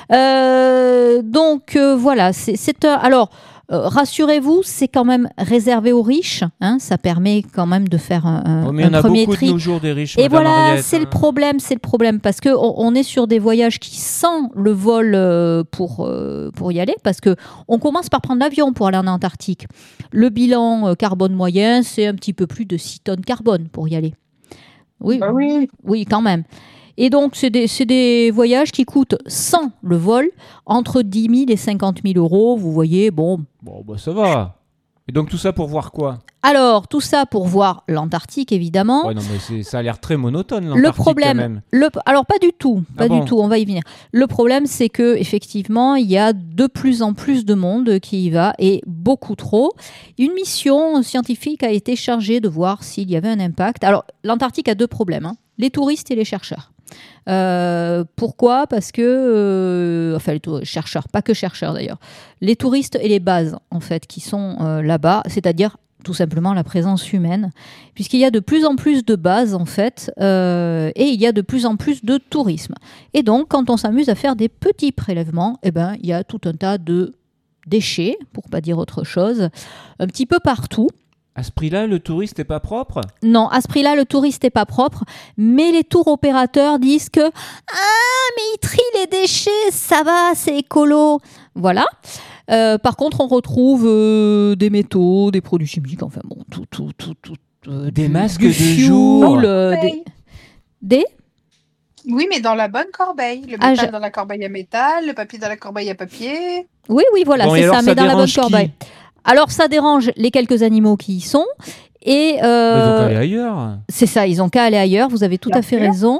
Euh, donc, euh, voilà, c'est c'est un... Alors, euh, rassurez-vous, c'est quand même réservé aux riches. Hein, ça permet quand même de faire un, un, Oh, mais il un y en a premier beaucoup tri. de nos jours des riches. Et Madame voilà, Henriette, c'est le hein. problème, c'est le problème, parce que on, on est sur des voyages qui sans le vol euh, pour euh, pour y aller, parce que on commence par prendre l'avion pour aller en Antarctique. Le bilan euh, carbone moyen, c'est un petit peu plus de six tonnes carbone pour y aller. Oui, Bah oui. oui, quand même. Et donc, c'est des, c'est des voyages qui coûtent sans le vol entre dix mille et cinquante mille euros. Vous voyez, bon. Bon, bah ça va. Et donc tout ça pour voir quoi? Alors, tout ça pour voir l'Antarctique, évidemment. Ouais, non, mais c'est- ça a l'air très monotone, Le l'Antarctique, quand problème, même. le, alors pas du tout, pas Ah bon du tout, on va y venir. Le problème, c'est que effectivement, il y a de plus en plus de monde qui y va et beaucoup trop. Une mission scientifique a été chargée de voir s'il y avait un impact. Alors, l'Antarctique a deux problèmes, hein, les touristes et les chercheurs. Euh, pourquoi? Parce que, euh, enfin, les tou- chercheurs, pas que chercheurs d'ailleurs, les touristes et les bases en fait qui sont euh, là-bas, c'est-à-dire tout simplement la présence humaine, puisqu'il y a de plus en plus de bases en fait, euh, et il y a de plus en plus de tourisme. Et donc, quand on s'amuse à faire des petits prélèvements, eh ben, il y a tout un tas de déchets, pour pas dire autre chose, un petit peu partout. À ce prix-là, le touriste n'est pas propre? Non, à ce prix-là, le touriste n'est pas propre, mais les tours opérateurs disent que ah, mais ils trient les déchets, ça va, c'est écolo. Voilà. Euh, par contre, on retrouve euh, des métaux, des produits chimiques, enfin bon, tout, tout, tout, tout. euh, Des du- masques du de fioul, jour. euh, des, Corbeille. des- Oui, mais dans la bonne corbeille. Le Ah, métal je- dans la corbeille à métal, le papier dans la corbeille à papier. Oui, oui, voilà, Bon, et c'est alors, ça, ça mais dans la bonne dérange qui? corbeille. Alors, ça dérange les quelques animaux qui y sont. Et Bah, ils ont euh, qu'à aller ailleurs. c'est ça, ils ont qu'à aller ailleurs, vous avez tout Bien à fait sûr. raison.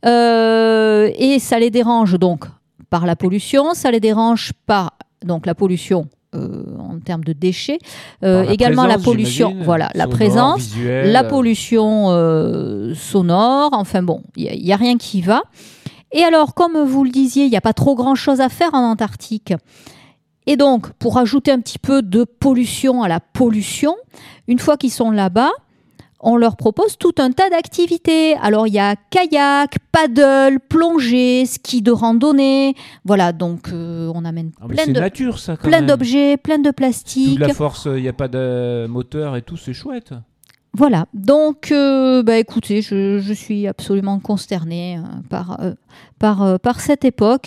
Euh, et ça les dérange donc par la pollution, ça les dérange par donc la pollution euh, en termes de déchets, euh, Par la également la présence, pollution, j'imagine, voilà, la sonore, présence, visuelle, la euh, pollution euh, sonore, enfin bon, il n'y a, a rien qui va. Et alors, comme vous le disiez, il n'y a pas trop grand-chose à faire en Antarctique. Et donc, pour ajouter un petit peu de pollution à la pollution, une fois qu'ils sont là-bas, on leur propose tout un tas d'activités. Alors, il y a kayak, paddle, plongée, ski de randonnée. Voilà, donc euh, on amène Ah, mais plein c'est de, nature, ça, quand plein même. d'objets, plein de Toute plastique. la force, il n'y a pas de moteur et tout, c'est chouette. Voilà, donc euh, bah, écoutez, je, je suis absolument consternée euh, par, euh, par, euh, par cette époque.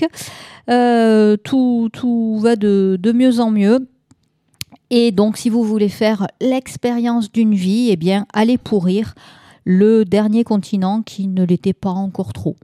Euh, tout, tout va de, de mieux en mieux. Et donc, si vous voulez faire l'expérience d'une vie, eh bien, allez pourrir le dernier continent qui ne l'était pas encore trop.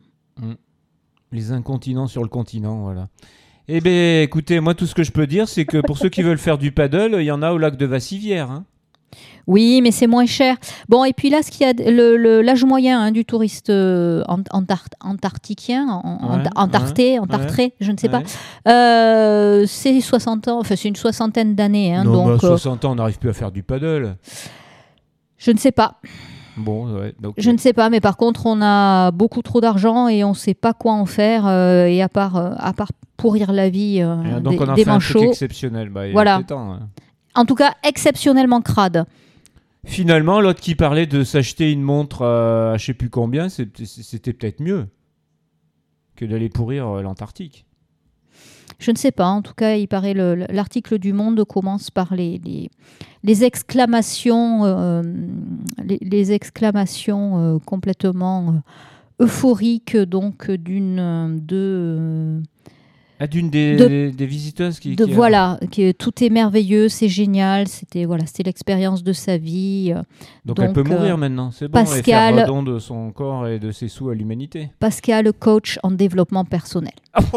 Les incontinents sur le continent, voilà. Eh bien, écoutez, moi, tout ce que je peux dire, c'est que pour ceux qui veulent faire du paddle, il y en a au lac de Vassivière. Hein. Oui, mais c'est moins cher. Bon, et puis là, ce qu'il y a, le, le- l'âge moyen hein, du touriste euh, ant- antar- antarcticien, en- Ouais, ant- antarté, ouais, antartré, je ne sais Ouais. pas, euh, c'est soixante ans, enfin c'est une soixantaine d'années. Hein, non, donc, mais à euh, soixante ans, on n'arrive plus à faire du paddle. je ne sais pas. Bon, ouais. Donc, Je ne sais pas, mais par contre, on a beaucoup trop d'argent et on ne sait pas quoi en faire. euh, et à part, euh, à part pourrir la vie euh, donc des, on a des fait un truc manchots, exceptionnel. Bah, il Voilà. était temps, hein. en tout cas exceptionnellement crade. Finalement, l'autre qui parlait de s'acheter une montre à, à je sais plus combien, c'est- c'était peut-être mieux que d'aller pourrir euh, l'Antarctique. Je ne sais pas, en tout cas, il paraît le, le- l'article du Monde commence par les, les, les exclamations, euh, les, les exclamations euh, complètement euh, euphoriques donc d'une euh, de, euh, Ah, d'une des, De- des, des visiteuses qui, de qui a- voilà, que tout est merveilleux, c'est génial, c'était voilà, c'était l'expérience de sa vie. euh, Donc, elle donc, peut mourir euh, maintenant, c'est bon, Pascal- et faire don de son corps et de ses sous à l'humanité. Pascal, coach en développement personnel.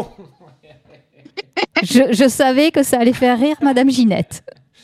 je, je savais que ça allait faire rire Madame Ginette.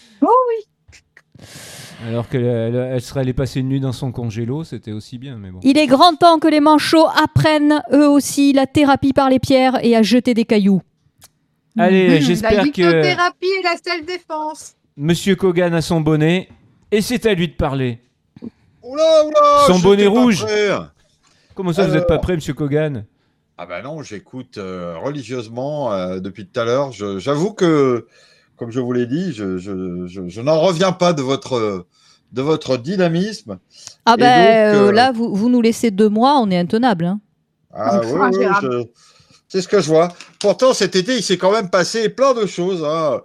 Alors qu'elle elle, elle serait allée passer une nuit dans son congélo, c'était aussi bien, mais bon. Il est grand temps que les manchots apprennent eux aussi la thérapie par les pierres et à jeter des cailloux. Allez, La j'espère que lithothérapie et la self-défense. Monsieur Kogan a son bonnet, et c'est à lui de parler. Oula, oula, Son j'étais bonnet pas rouge. prêt. Comment ça, vous Alors- n'êtes pas prêt, Monsieur Kogan? Ah ben non, j'écoute euh, religieusement euh, depuis tout à l'heure. Je- J'avoue que, comme je vous l'ai dit, je, je, je, je n'en reviens pas de votre, de votre dynamisme. Ah Et ben donc, euh, euh, là, vous, vous nous laissez deux mois, on est intenable. Hein. Ah Pff, oui, oui, ingérable. je- c'est ce que je vois. Pourtant, cet été, il s'est quand même passé plein de choses. Hein.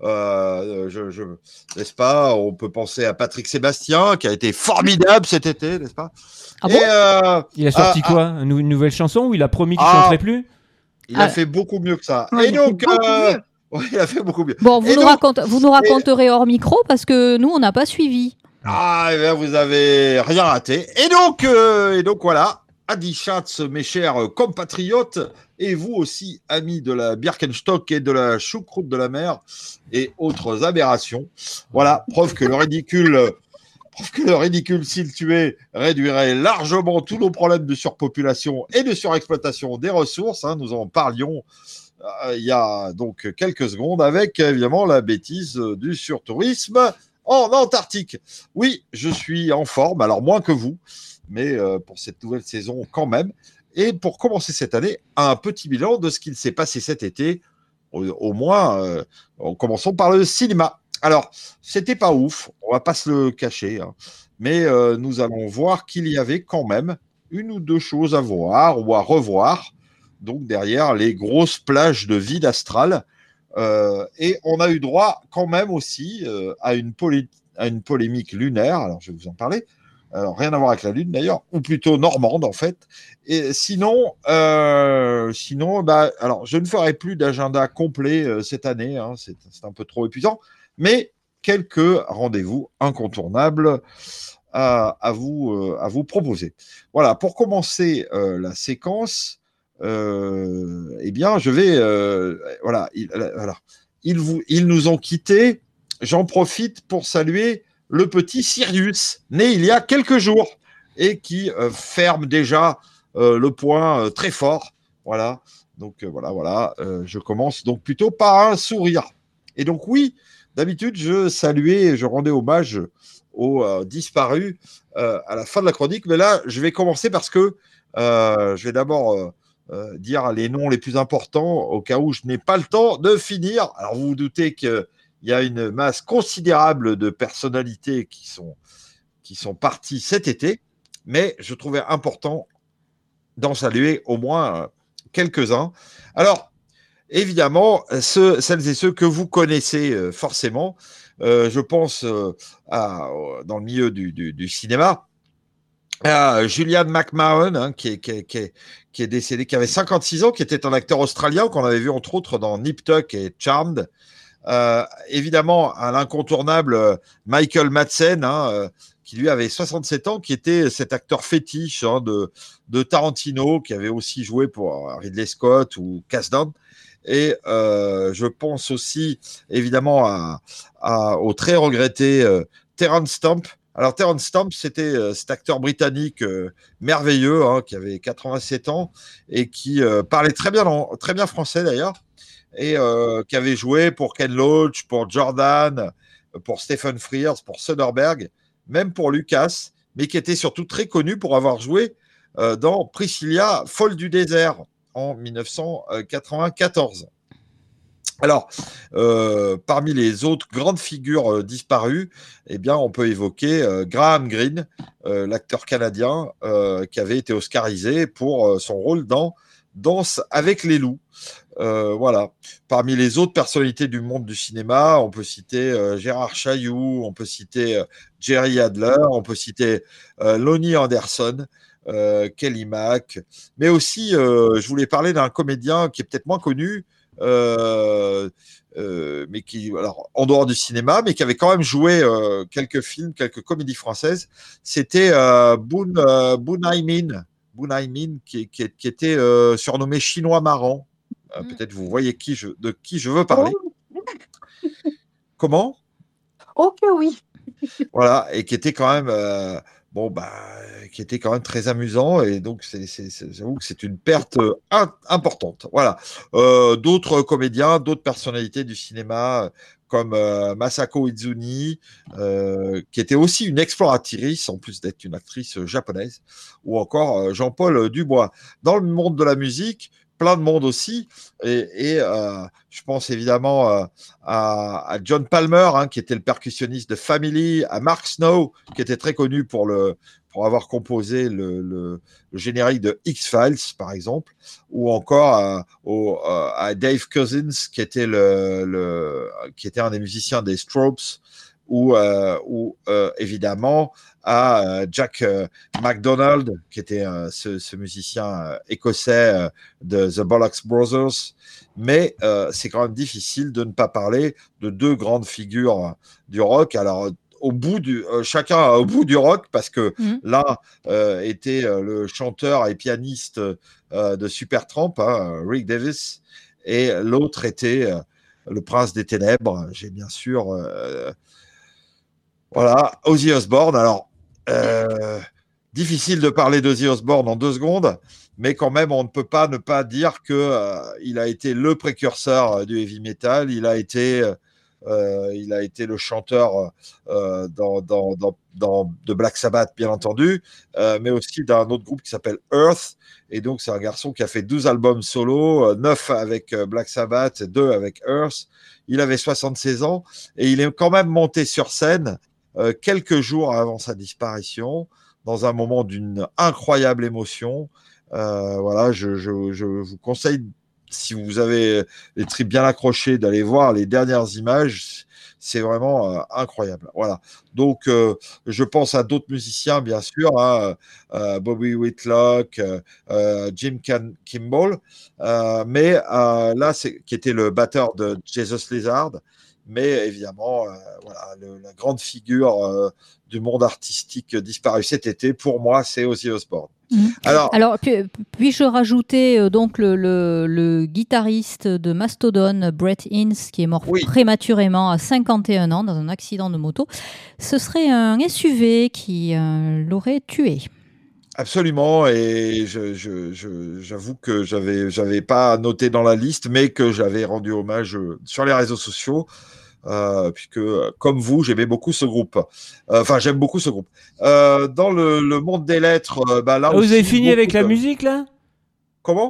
Euh, je, je- n'est-ce pas? On peut penser à Patrick Sébastien, qui a été formidable cet été, n'est-ce pas? Ah Et bon euh, Il a sorti Ah, quoi? Une nou- une nouvelle chanson ou il a promis qu'il Ah. chanterait plus? il a Ah. fait beaucoup mieux que ça. Ouais, Et il a fait donc, beaucoup euh, mieux. oui, il a fait beaucoup mieux. Bon, vous Et nous, donc- raconte- vous nous raconterez hors micro parce que nous, on n'a pas suivi. Ah, eh bien, vous avez rien raté. Et donc, euh, et donc voilà, Adi Schatz, mes chers compatriotes, et vous aussi, amis de la Birkenstock et de la choucroute de la mer et autres aberrations. Voilà, preuve que le ridicule, preuve que le ridicule, s'il tuait, réduirait largement tous nos problèmes de surpopulation et de surexploitation des ressources. Hein, nous en parlions euh, il y a donc quelques secondes avec évidemment la bêtise euh, du surtourisme en Antarctique. Oui, je suis en forme, alors moins que vous, mais euh, pour cette nouvelle saison quand même. Et pour commencer cette année, un petit bilan de ce qu'il s'est passé cet été, au, au moins, euh, en commençons par le cinéma. Alors, c'était pas ouf, on va pas se le cacher, hein, mais euh, nous allons voir qu'il y avait quand même une ou deux choses à voir ou à revoir, donc derrière les grosses plages de vide astral. Euh, et on a eu droit quand même aussi euh, à, une polé- à une polémique lunaire, alors je vais vous en parler, alors, rien à voir avec la Lune d'ailleurs, ou plutôt normande en fait. Et sinon, euh, sinon bah, alors, je ne ferai plus d'agenda complet euh, cette année, hein, c'est, c'est un peu trop épuisant, mais quelques rendez-vous incontournables à, à, vous, euh, à vous proposer. Voilà, pour commencer euh, la séquence, euh, eh bien, je vais... Euh, voilà, il, voilà. Ils, vous, ils nous ont quittés. J'en profite pour saluer le petit Sirius, né il y a quelques jours, et qui euh, ferme déjà euh, le point euh, très fort. Voilà, donc euh, voilà, voilà. Euh, je commence donc plutôt par un sourire. Et donc oui, d'habitude, je saluais, je rendais hommage aux euh, disparus euh, à la fin de la chronique, mais là, je vais commencer parce que euh, je vais d'abord euh, euh, dire les noms les plus importants au cas où je n'ai pas le temps de finir. Alors, vous vous doutez que il y a une masse considérable de personnalités qui sont, qui sont parties cet été, mais je trouvais important d'en saluer au moins quelques-uns. Alors, évidemment, ceux, celles et ceux que vous connaissez euh, forcément, euh, je pense euh, à, dans le milieu du, du, du cinéma, à Julian McMahon, hein, qui, est, qui, est, qui, est, qui est décédé, qui avait cinquante-six ans, qui était un acteur australien qu'on avait vu entre autres dans Nip Tuck et Charmed. Euh, évidemment, à l'incontournable euh, Michael Madsen, hein, euh, qui lui avait soixante-sept ans, qui était cet acteur fétiche hein, de, de Tarantino, qui avait aussi joué pour Ridley Scott ou Kasdan. Et euh, je pense aussi, évidemment, à, à, au très regretté euh, Terence Stamp. Alors, Terence Stamp, c'était euh, cet acteur britannique euh, merveilleux, hein, qui avait quatre-vingt-sept ans et qui euh, parlait très bien, en, très bien français d'ailleurs, et euh, qui avait joué pour Ken Loach, pour Jordan, pour Stephen Frears, pour Soderbergh, même pour Lucas, mais qui était surtout très connu pour avoir joué euh, dans Priscilla, folle du désert, en dix-neuf cent quatre-vingt-quatorze. Alors, euh, parmi les autres grandes figures euh, disparues, eh bien, on peut évoquer euh, Graham Greene, euh, l'acteur canadien euh, qui avait été oscarisé pour euh, son rôle dans Danse avec les loups. Euh, voilà. Parmi les autres personnalités du monde du cinéma, on peut citer euh, Gérard Chailloux, on peut citer euh, Jerry Adler, on peut citer euh, Lonnie Anderson, euh, Kelly Mack, mais aussi, euh, je voulais parler d'un comédien qui est peut-être moins connu, Euh, euh, mais qui, alors, en dehors du cinéma, mais qui avait quand même joué euh, quelques films, quelques comédies françaises. C'était euh, Boon, euh, Boon Hai Min, Boon Hai Min qui, qui, qui était euh, surnommé Chinois marrant. Euh, mm. Peut-être vous voyez qui je, de qui je veux parler. Oh. Comment ? Oh que oui. Voilà, et qui était quand même... Euh, Bon, bah, qui était quand même très amusant, et donc c'est, c'est, c'est, j'avoue que c'est une perte euh, in- importante. Voilà. Euh, d'autres comédiens, d'autres personnalités du cinéma, comme euh, Masako Izumi, euh, qui était aussi une exploratrice, en plus d'être une actrice japonaise, ou encore euh, Jean-Paul Dubois. Dans le monde de la musique, plein de monde aussi, et, et euh, je pense évidemment euh, à, à John Palmer, hein, qui était le percussionniste de Family, à Mark Snow, qui était très connu pour, le, pour avoir composé le, le, le générique de X-Files, par exemple, ou encore à, au, à Dave Cousins, qui était, le, le, qui était un des musiciens des Strokes, ou, euh, ou euh, évidemment à euh, Jack euh, MacDonald, qui était euh, ce, ce musicien euh, écossais euh, de The Bollocks Brothers. Mais euh, c'est quand même difficile de ne pas parler de deux grandes figures du rock. Alors, au bout du, euh, chacun au bout du rock, parce que mmh. l'un euh, était euh, le chanteur et pianiste euh, de Supertramp, hein, Rick Davis, et l'autre était euh, le prince des ténèbres. J'ai bien sûr... Euh, Voilà, Ozzy Osbourne. Alors, euh, difficile de parler d'Ozzy Osbourne en deux secondes, mais quand même, on ne peut pas ne pas dire que euh, il a été le précurseur euh, du heavy metal. Il a été, euh, il a été le chanteur euh, dans, dans, dans, dans de Black Sabbath, bien entendu, euh, mais aussi d'un autre groupe qui s'appelle Earth. Et donc, c'est un garçon qui a fait douze albums solo, neuf avec Black Sabbath et deux avec Earth. Il avait soixante-seize ans et il est quand même monté sur scène Euh, quelques jours avant sa disparition, dans un moment d'une incroyable émotion. Euh, voilà, je, je, je vous conseille, si vous avez les tripes bien accrochées, d'aller voir les dernières images. C'est vraiment euh, incroyable. Voilà. Donc, euh, je pense à d'autres musiciens, bien sûr, hein, euh, Bobby Whitlock, euh, euh, Jim Can- Kimball, euh, mais euh, là, c'est, qui était le batteur de Jesus Lizard. Mais évidemment, euh, voilà, le, la grande figure euh, du monde artistique disparu cet été, pour moi, c'est Ozzy Osbourne. Mmh. Alors, Alors puis, puis-je rajouter euh, donc le, le, le guitariste de Mastodon, Brett Hinds, qui est mort oui. prématurément à cinquante et un ans dans un accident de moto. Ce serait un S U V qui euh, l'aurait tué. Absolument, et je, je, je, j'avoue que j'avais, j'avais pas noté dans la liste, mais que j'avais rendu hommage sur les réseaux sociaux, euh, puisque comme vous, j'aimais beaucoup ce groupe. Euh, enfin, j'aime beaucoup ce groupe. Euh, dans le, le monde des lettres, euh, bah là. Ah, vous aussi, avez fini avec de... la musique là ? Comment ?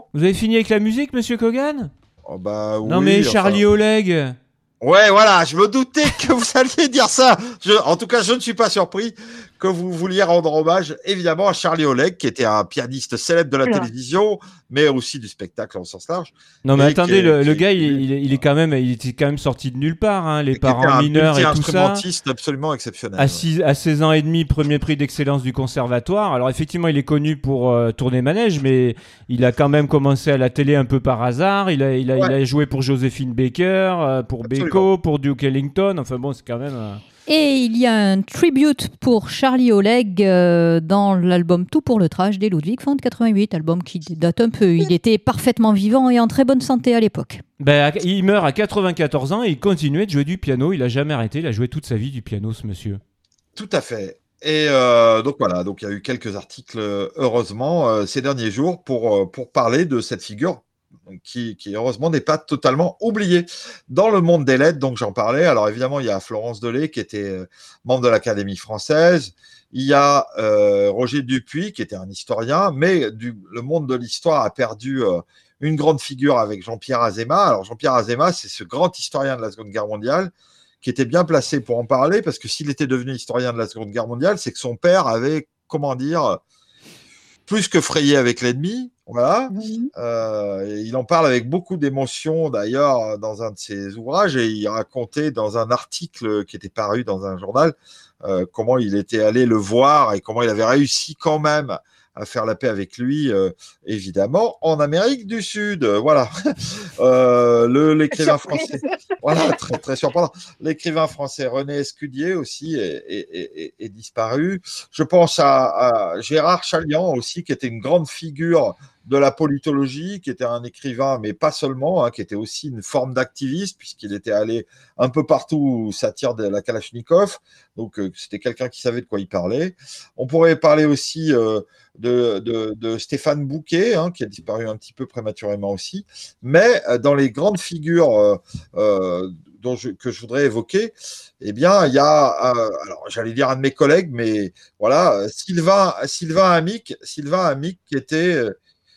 Vous avez fini avec la musique, Monsieur Kogan ? Oh, bah, non oui, mais Charlie enfin... Oleg. Ouais, voilà, je me doutais que vous alliez dire ça. Je, en tout cas, je ne suis pas surpris que vous vouliez rendre hommage, évidemment, à Charlie Oleg, qui était un pianiste célèbre de la voilà. télévision, mais aussi du spectacle en sens large. Non, mais attendez, qui, le, qui, le gars, qui, il, il est quand même, il était quand même sorti de nulle part, hein, les parents mineurs et tout ça. Un instrumentiste absolument exceptionnel. À, six, ouais. à seize ans et demi, premier prix d'excellence du conservatoire. Alors effectivement, il est connu pour euh, tourner manège, mais il a quand même commencé à la télé un peu par hasard. Il a, il a, ouais. il a joué pour Joséphine Baker, euh, pour absolument. Beko, pour Duke Ellington. Enfin bon, c'est quand même. Euh... Et il y a un tribute pour Charlie Oleg euh, dans l'album Tout pour le trash des Ludwig von quatre-vingt-huit, album qui date un peu. Il était parfaitement vivant et en très bonne santé à l'époque. Ben, il meurt à quatre-vingt-quatorze ans et il continuait de jouer du piano. Il n'a jamais arrêté. Il a joué toute sa vie du piano, ce monsieur. Tout à fait. Et euh, donc voilà, donc il y a eu quelques articles, euh, heureusement, euh, ces derniers jours pour, euh, pour parler de cette figure qui, qui, heureusement, n'est pas totalement oubliée. Dans le monde des lettres, donc j'en parlais, alors évidemment, il y a Florence Delay qui était euh, membre de l'Académie française, il y a euh, Roger Dupuis qui était un historien, mais du, le monde de l'histoire a perdu euh, une grande figure avec Jean-Pierre Azéma. Alors Jean-Pierre Azéma, c'est ce grand historien de la Seconde Guerre mondiale qui était bien placé pour en parler, parce que s'il était devenu historien de la Seconde Guerre mondiale, c'est que son père avait, comment dire, plus que frayé avec l'ennemi. Voilà. Mhm. Euh, et il en parle avec beaucoup d'émotion, d'ailleurs, dans un de ses ouvrages, et il racontait dans un article qui était paru dans un journal euh, comment il était allé le voir et comment il avait réussi quand même à faire la paix avec lui, euh, évidemment, en Amérique du Sud. Euh, voilà. Euh, le, l'écrivain français. Voilà, très, très surprenant. L'écrivain français René Escudier aussi est, est, est, est disparu. Je pense à, à Gérard Chaliand aussi, qui était une grande figure de la politologie, qui était un écrivain, mais pas seulement, hein, qui était aussi une forme d'activiste, puisqu'il était allé un peu partout où ça tire de la Kalachnikov. Donc, euh, c'était quelqu'un qui savait de quoi il parlait. On pourrait parler aussi euh, de, de, de Stéphane Bouquet, hein, qui a disparu un petit peu prématurément aussi. Mais euh, dans les grandes figures euh, euh, dont je, que je voudrais évoquer, eh bien, il y a, euh, alors j'allais dire un de mes collègues, mais voilà, Sylvain, Sylvain Amic, Sylvain Amic qui était euh,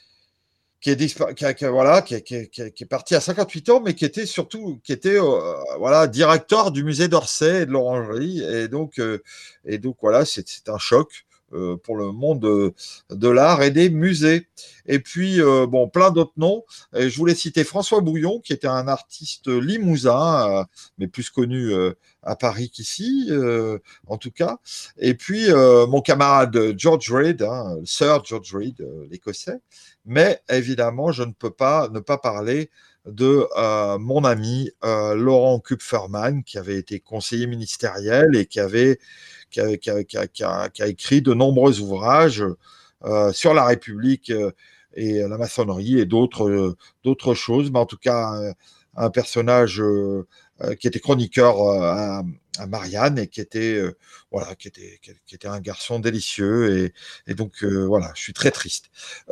qui est, dispa- qui, a, qui, a, voilà, qui, a, qui, a, qui, a, qui est parti à cinquante-huit ans, mais qui était surtout qui était euh, voilà, directeur du musée d'Orsay et de l'Orangerie. Et donc, euh, et donc voilà, c'est, c'est un choc euh, pour le monde de, de l'art et des musées. Et puis, euh, bon, plein d'autres noms. Et je voulais citer François Bouillon, qui était un artiste limousin, euh, mais plus connu euh, à Paris qu'ici, euh, en tout cas. Et puis, euh, mon camarade George Reid, hein, Sir George Reid, euh, l'Écossais. Mais évidemment, je ne peux pas ne pas parler de euh, mon ami euh, Laurent Kupferman, qui avait été conseiller ministériel et qui avait qui a, qui a, qui a, qui a, qui a écrit de nombreux ouvrages euh, sur la République euh, et la maçonnerie et d'autres euh, d'autres choses. Mais en tout cas, euh, un personnage euh, euh, qui était chroniqueur euh, à, à Marianne et qui était euh, voilà, qui était qui était un garçon délicieux et, et donc euh, voilà, je suis très triste.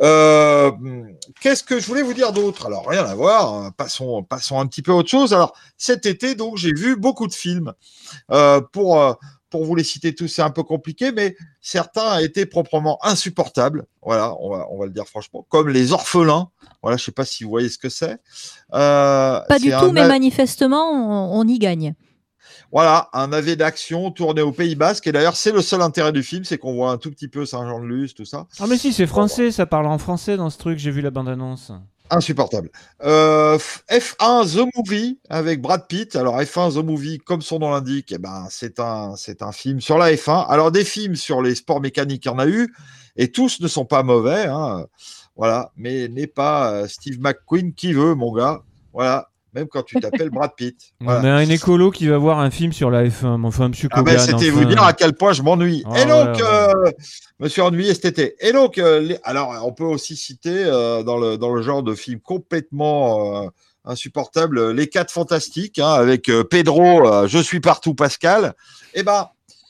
Euh, qu'est-ce que je voulais vous dire d'autre? Alors rien à voir, hein, passons passons un petit peu à autre chose. Alors cet été donc j'ai vu beaucoup de films euh, pour euh, pour vous les citer tous, c'est un peu compliqué, mais certains été proprement insupportables. Voilà, on va, on va le dire franchement, comme Les Orphelins. Voilà, je sais pas si vous voyez ce que c'est. Euh, Pas c'est du un tout, mais a- manifestement, on, on y gagne. Voilà, un navet d'action tourné au Pays Basque. Et d'ailleurs, c'est le seul intérêt du film, c'est qu'on voit un tout petit peu Saint-Jean-de-Luz, tout ça. Ah mais si, c'est Bon, voilà. français, ça parle en français dans ce truc, j'ai vu la bande-annonce. Insupportable. Euh, F un The Movie avec Brad Pitt. Alors F un The Movie, comme son nom l'indique, eh ben, c'est un, c'est un film sur la F un. Alors des films sur les sports mécaniques, il y en a eu, et tous ne sont pas mauvais. Hein. Voilà, mais n'est pas euh, Steve McQueen qui veut, mon gars. Voilà, même quand tu t'appelles Brad Pitt. On Voilà. a un écolo qui va voir un film sur la F un, mais enfin, monsieur Ah ben, Kogan, c'était enfin... vous dire à quel point je m'ennuie. Ah et donc, ouais, ouais. euh, me suis ennuyé cet été. Et donc, euh, les... alors, on peut aussi citer euh, dans, le, dans le genre de film complètement euh, insupportable, euh, Les Quatre Fantastiques, hein, avec euh, Pedro, euh, Je suis partout, Pascal. Eh ben,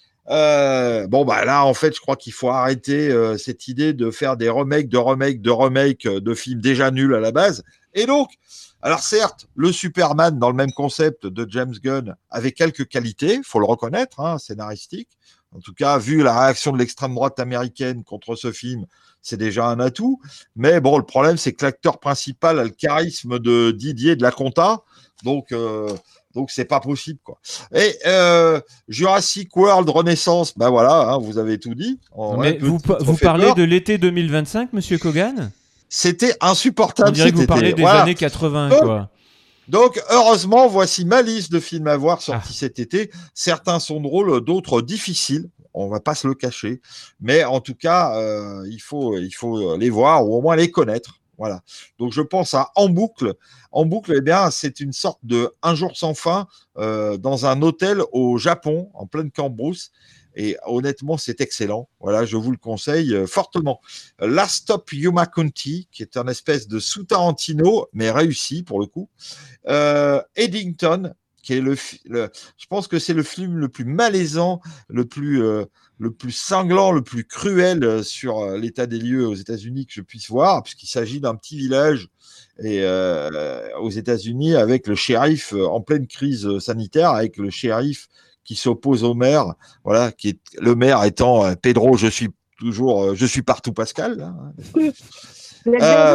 euh, bon, bah là, en fait, je crois qu'il faut arrêter euh, cette idée de faire des remakes, de remakes, de remakes euh, de films déjà nuls à la base. Et donc, alors certes, le Superman dans le même concept de James Gunn avait quelques qualités, faut le reconnaître, hein, scénaristique. En tout cas, vu la réaction de l'extrême droite américaine contre ce film, c'est déjà un atout. Mais bon, le problème, c'est que l'acteur principal a le charisme de Didier de la Conta, donc euh, donc c'est pas possible, quoi. Et euh, Jurassic World Renaissance, ben voilà, hein, vous avez tout dit. En Mais vrai, vous, petit, vous fait parlez peur. de l'été deux mille vingt-cinq, monsieur Kogan? C'était On insupportable. dirait que vous cet parlez été. des Voilà. années quatre-vingts, Donc, quoi. Donc, heureusement, voici ma liste de films à voir sortis Ah. cet été. Certains sont drôles, d'autres difficiles. On va pas se le cacher. Mais en tout cas, euh, il faut, il faut les voir ou au moins les connaître. Voilà. Donc, je pense à En Boucle. En Boucle, eh bien, c'est une sorte de Un jour sans fin euh, dans un hôtel au Japon, en pleine Cambrousse. Et honnêtement, c'est excellent. Voilà, je vous le conseille euh, fortement. Last Stop Yuma County, qui est un espèce de sous-Tarantino, mais réussi pour le coup. Euh, Eddington, qui est le, le je pense que c'est le film le plus malaisant, le plus euh, le plus cinglant, le plus cruel sur l'état des lieux aux États-Unis que je puisse voir, puisqu'il s'agit d'un petit village et euh, aux États-Unis avec le shérif en pleine crise sanitaire, avec le shérif qui s'oppose au maire, voilà, qui est le maire étant euh, Pedro, je suis toujours, euh, je suis partout Pascal. Là, hein, euh,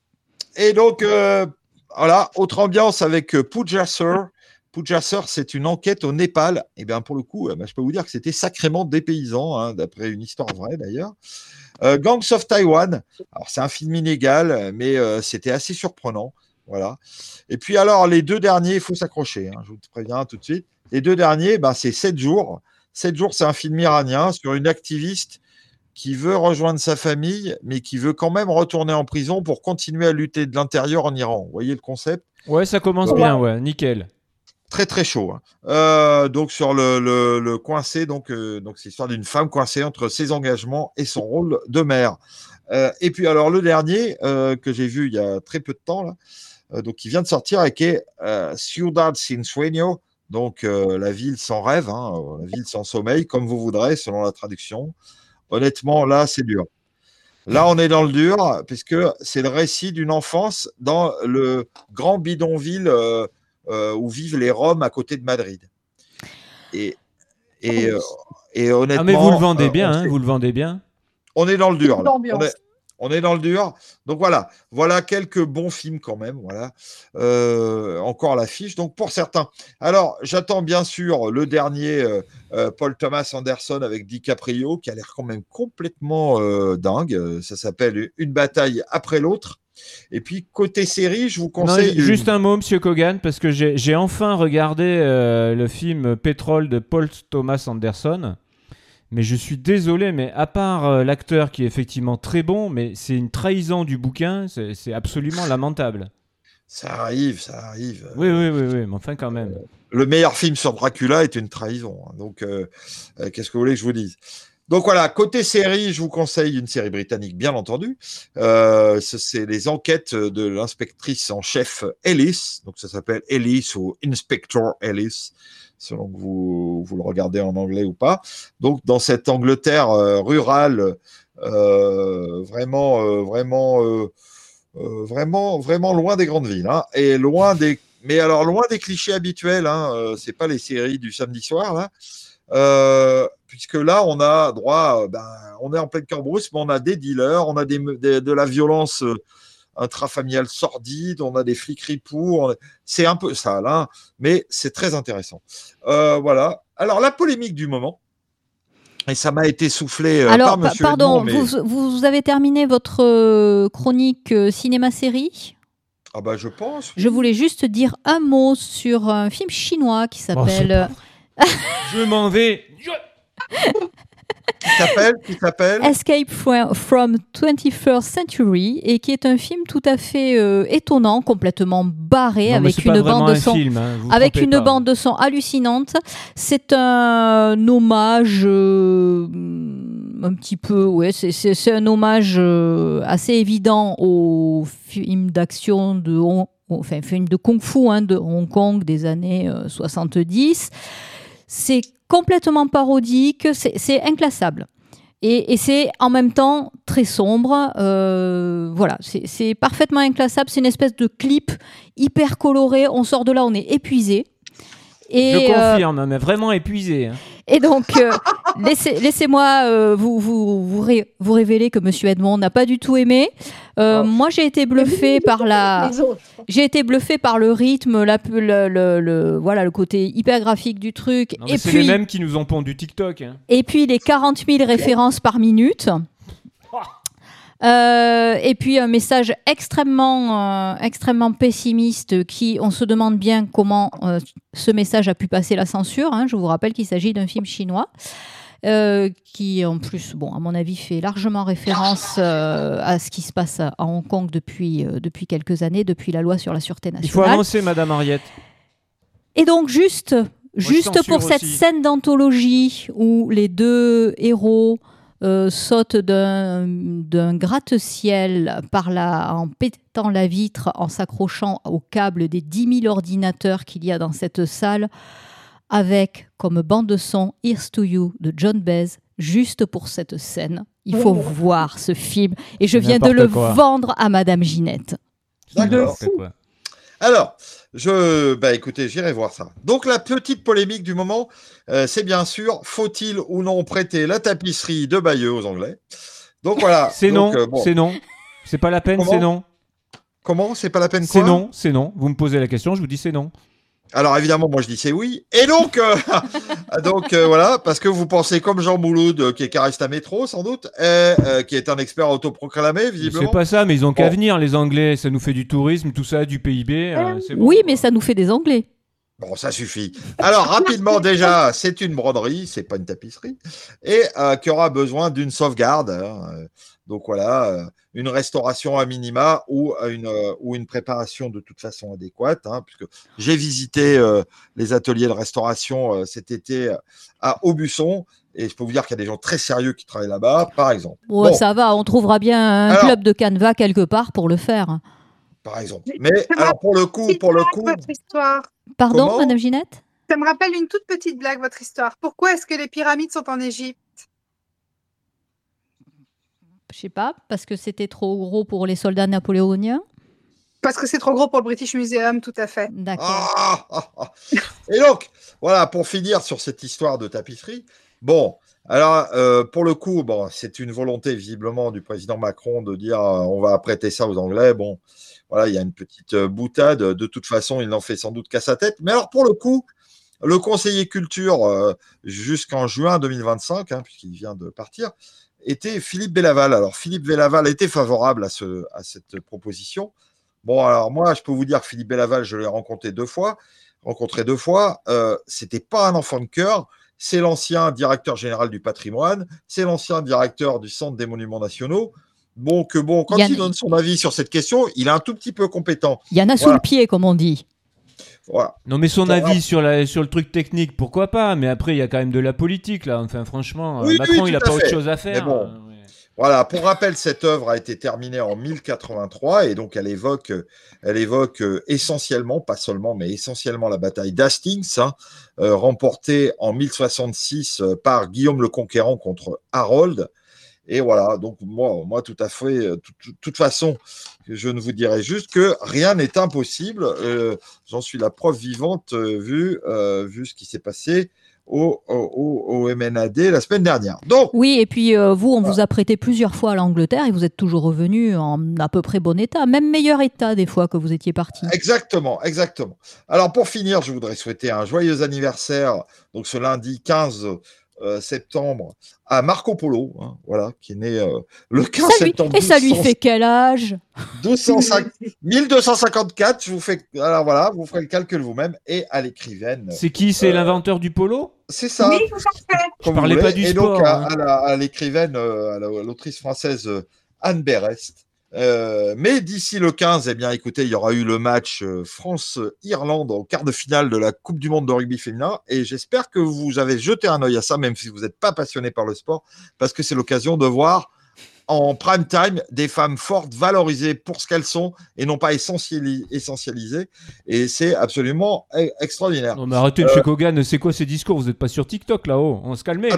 et donc euh, voilà, autre ambiance avec euh, Pooja Sir. Pooja Sir, c'est une enquête au Népal. Et bien pour le coup, euh, bah, je peux vous dire que c'était sacrément dépaysant, hein, d'après une histoire vraie d'ailleurs. Euh, Gangs of Taiwan. Alors c'est un film inégal, mais euh, c'était assez surprenant. Voilà. Et puis alors les deux derniers, il faut s'accrocher. Hein, je vous préviens tout de suite. Les deux derniers, bah, c'est sept jours. sept jours, c'est un film iranien sur une activiste qui veut rejoindre sa famille, mais qui veut quand même retourner en prison pour continuer à lutter de l'intérieur en Iran. Vous voyez le concept ? Ouais, ça commence ouais. bien, ouais, nickel. Très très chaud. Hein. Euh, donc sur le, le, le coincé, donc, euh, donc c'est l'histoire d'une femme coincée entre ses engagements et son rôle de mère. Euh, et puis alors le dernier euh, que j'ai vu il y a très peu de temps, là, euh, donc qui vient de sortir et qui est euh, Ciudad Sin Sueño, donc euh, la ville sans rêve, hein, la ville sans sommeil, comme vous voudrez selon la traduction. Honnêtement, là c'est dur. Là, on est dans le dur, puisque c'est le récit d'une enfance dans le grand bidonville euh, euh, où vivent les Roms à côté de Madrid. Et, et, euh, et honnêtement... Ah, mais vous le vendez euh, bien, hein, sait, vous le vendez bien. On est dans le dur. Là. On, est, on est dans le dur. Donc voilà, voilà quelques bons films quand même. Voilà. Euh, encore l'affiche. Donc pour certains. Alors, j'attends bien sûr le dernier euh, euh, Paul Thomas Anderson avec DiCaprio, qui a l'air quand même complètement euh, dingue. Ça s'appelle Une bataille après l'autre. Et puis, côté série, je vous conseille... Non, juste un mot, Monsieur Kogan, parce que j'ai, j'ai enfin regardé euh, le film Pétrole de Paul Thomas Anderson. Mais je suis désolé, mais à part euh, l'acteur qui est effectivement très bon, mais c'est une trahison du bouquin, c'est, c'est absolument lamentable. Ça arrive, ça arrive. Oui, oui, oui, oui, mais enfin quand même. Le meilleur film sur Dracula est une trahison. Donc, euh, euh, qu'est-ce que vous voulez que je vous dise ? Donc voilà, côté série, je vous conseille une série britannique, bien entendu. Euh, c'est les enquêtes de l'inspectrice en chef Ellis. Donc ça s'appelle Ellis ou Inspector Ellis, selon que vous, vous le regardez en anglais ou pas. Donc dans cette Angleterre euh, rurale, euh, vraiment, euh, vraiment, euh, euh, vraiment, vraiment loin des grandes villes, hein, et loin des, mais alors loin des clichés habituels. Hein, euh, c'est pas les séries du samedi soir là. Euh, puisque là on a droit, ben, on est en pleine Cambrousse, mais on a des dealers, on a des, des, de la violence euh, intrafamiliale sordide, on a des flics ripoux, a... c'est un peu ça là, mais c'est très intéressant. Euh, voilà. Alors la polémique du moment, et ça m'a été soufflé euh, Alors, par Monsieur pa- pardon, Edmond, mais... vous, vous avez terminé votre euh, chronique euh, cinéma-série ? Ah bah je pense. Je voulais juste dire un mot sur un film chinois qui s'appelle... Oh, je m'en vais. Qui s'appelle, qui s'appelle Escape from, from twenty-first Century, et qui est un film tout à fait euh, étonnant, complètement barré, non, avec une bande de son, film, hein, avec une pas. bande de son hallucinante. C'est un hommage euh, un petit peu, ouais, c'est, c'est, c'est un hommage euh, assez évident au film d'action de, enfin, film de kung-fu hein, de Hong Kong des années euh, soixante-dix. C'est complètement parodique, c'est, c'est inclassable. Et, et c'est en même temps très sombre. Euh, voilà, c'est, c'est parfaitement inclassable. C'est une espèce de clip hyper coloré. On sort de là, on est épuisé. Et, je confirme, euh, mais vraiment épuisé. Hein. Et donc, euh, laissez, laissez-moi euh, vous, vous, vous, ré, vous révéler que Monsieur Edmond n'a pas du tout aimé. Euh, oh. Moi, j'ai été bluffé par la, j'ai été bluffé par le rythme, la, le, le, le, voilà, le côté hyper graphique du truc. Non, et c'est puis, les mêmes qui nous ont pondu TikTok. Hein. Et puis les quarante mille références par minute. Euh, et puis un message extrêmement, euh, extrêmement pessimiste qui, on se demande bien comment euh, ce message a pu passer la censure. Hein. Je vous rappelle qu'il s'agit d'un film chinois euh, qui, en plus, bon, à mon avis, fait largement référence euh, à ce qui se passe à Hong Kong depuis, euh, depuis quelques années, depuis la loi sur la sûreté nationale. Il faut avancer, Madame Ariette. Et donc, juste, juste pour cette aussi. scène d'anthologie où les deux héros euh, saute d'un, d'un gratte-ciel par la, en pétant la vitre, en s'accrochant au câble des dix mille ordinateurs qu'il y a dans cette salle, avec comme bande de son Here's to You de John Baez, juste pour cette scène. Il faut voir ce film et je viens de le quoi. vendre à Madame Ginette. D'accord. C'est quoi. Alors, je, bah écoutez, j'irai voir ça. Donc la petite polémique du moment, euh, c'est bien sûr, faut-il ou non prêter la tapisserie de Bayeux aux Anglais? Donc voilà. C'est Donc, non, euh, bon. c'est non. C'est pas la peine, Comment c'est non. Comment? C'est pas la peine C'est quoi? non, c'est non. Vous me posez la question, je vous dis c'est non. Alors évidemment, moi je dis c'est oui. Et donc, euh, donc euh, voilà, parce que vous pensez comme Jean Mouloud, euh, qui est cariste à métro sans doute, et, euh, qui est un expert autoproclamé visiblement. C'est pas ça, mais ils ont qu'à Bon. venir, les Anglais. Ça nous fait du tourisme, tout ça, du P I B. euh, c'est bon. Oui, mais ça nous fait des Anglais. Bon, ça suffit. Alors rapidement déjà, c'est une broderie, c'est pas une tapisserie, et euh, qui aura besoin d'une sauvegarde. Hein, euh, donc voilà, euh, une restauration à minima ou euh, une euh, ou une préparation de toute façon adéquate, hein, puisque j'ai visité euh, les ateliers de restauration euh, cet été euh, à Aubusson. Et je peux vous dire qu'il y a des gens très sérieux qui travaillent là-bas, par exemple. Ouais, Bon, ça va, on trouvera bien un Alors- club de canevas quelque part pour le faire. par exemple. Mais alors pour le coup, pour le coup, Votre histoire. Pardon, Comment Madame Ginette? Ça me rappelle une toute petite blague, votre histoire. Pourquoi est-ce que les pyramides sont en Égypte? Je sais pas, parce que c'était trop gros pour les soldats napoléoniens. Parce que c'est trop gros pour le British Museum, tout à fait. D'accord. Ah, ah, ah. Et donc, voilà, pour finir sur cette histoire de tapisserie, bon, alors, euh, pour le coup, bon, c'est une volonté visiblement du président Macron de dire euh, on va prêter ça aux Anglais. Bon, voilà, il y a une petite euh, boutade. De toute façon, il n'en fait sans doute qu'à sa tête. Mais alors, pour le coup, le conseiller culture, euh, jusqu'en juin deux mille vingt-cinq, hein, puisqu'il vient de partir, était Philippe Bellaval. Alors, Philippe Bellaval était favorable à, ce, à cette proposition. Bon, alors moi, je peux vous dire que Philippe Bellaval, je l'ai rencontré deux fois. Rencontré deux fois, euh, c'était pas un enfant de cœur. C'est l'ancien directeur général du patrimoine, c'est l'ancien directeur du Centre des monuments nationaux. Bon, que bon, quand Yann- il donne son avis sur cette question, il est un tout petit peu compétent. Il y en a sous Voilà. le pied, comme on dit. Voilà. Non, mais son Voilà. avis sur, la, sur le truc technique, pourquoi pas? Mais après, il y a quand même de la politique, là. Enfin, franchement, euh, Oui, Macron, oui, il a tout à pas autre fait. chose à faire. Mais bon. euh, ouais. Voilà, pour rappel, cette œuvre a été terminée en mille quatre-vingt-trois et donc elle évoque, elle évoque euh, essentiellement, pas seulement, mais essentiellement la bataille d'Hastings, hein, euh, remportée en mille soixante-six euh, par Guillaume le Conquérant contre Harold. Et voilà, donc moi, moi tout à fait, de toute, toute façon, je ne vous dirai juste que rien n'est impossible. Euh, J'en suis la preuve vivante, euh, vu, euh, vu ce qui s'est passé au, au, au M N A D la semaine dernière. Donc, Oui, et puis euh, vous, on vous a prêté plusieurs fois à l'Angleterre et vous êtes toujours revenu en à peu près bon état, même meilleur état des fois que vous étiez parti. exactement, exactement. Alors pour finir, je voudrais souhaiter un joyeux anniversaire, donc ce lundi quinze euh, septembre, à Marco Polo, hein, voilà, qui est né euh, le quinze Ça lui- septembre et ça lui douze cents fait quel âge? douze cent cinq mille deux cent cinquante-quatre. Je vous fais, alors voilà, vous ferez le calcul vous-même, et à l'écrivaine. C'est qui? C'est Euh, l'inventeur du polo? C'est ça. Oui, tout à fait. comme Je parlais vous pas voulez. du Et donc sport, à, hein. à la- à l'écrivaine, euh, à la- à l'autrice française euh, Anne Berest. Euh, mais d'ici le quinze, eh bien, écoutez, il y aura eu le match euh, France-Irlande en quart de finale de la Coupe du Monde de rugby féminin. Et j'espère que vous avez jeté un œil à ça, même si vous n'êtes pas passionné par le sport, parce que c'est l'occasion de voir en prime time des femmes fortes, valorisées pour ce qu'elles sont et non pas essentiali- essentialisées. Et c'est absolument e- extraordinaire. Non, mais arrêtez, monsieur Kogan, c'est quoi ces discours? Vous n'êtes pas sur TikTok là-haut? On se calme là.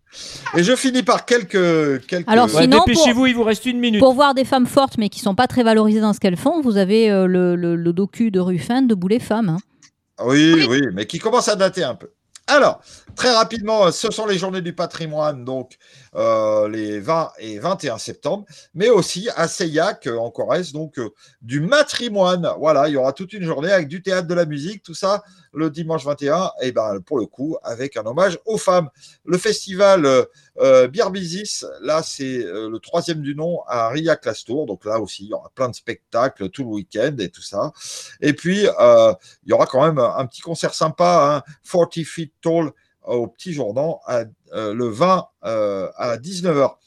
Et je finis par quelques. quelques... Alors, Ouais, Sinon, dépêchez-vous, il vous reste une minute. Pour voir des femmes fortes mais qui sont pas très valorisées dans ce qu'elles font, vous avez euh, le, le- le docu de Ruffin de Boulet Femmes. hein. Oui, oui, mais qui commence à dater un peu. Alors, très rapidement, ce sont les journées du patrimoine, donc euh, les vingt et vingt et un septembre, mais aussi à Seillac, euh, en Corrèze, donc euh, du matrimoine. Voilà, il y aura toute une journée avec du théâtre, de la musique, tout ça, le dimanche vingt et un, et ben pour le coup, avec un hommage aux femmes. Le festival euh, euh, Birbizis, là, c'est euh, le troisième du nom à Riac-Lastour, donc là aussi, il y aura plein de spectacles tout le week-end et tout ça. Et puis, euh, il y aura quand même un petit concert sympa, hein, quarante feet tall, au Petit Jourdan, à, euh, le vingt euh, à dix-neuf heures.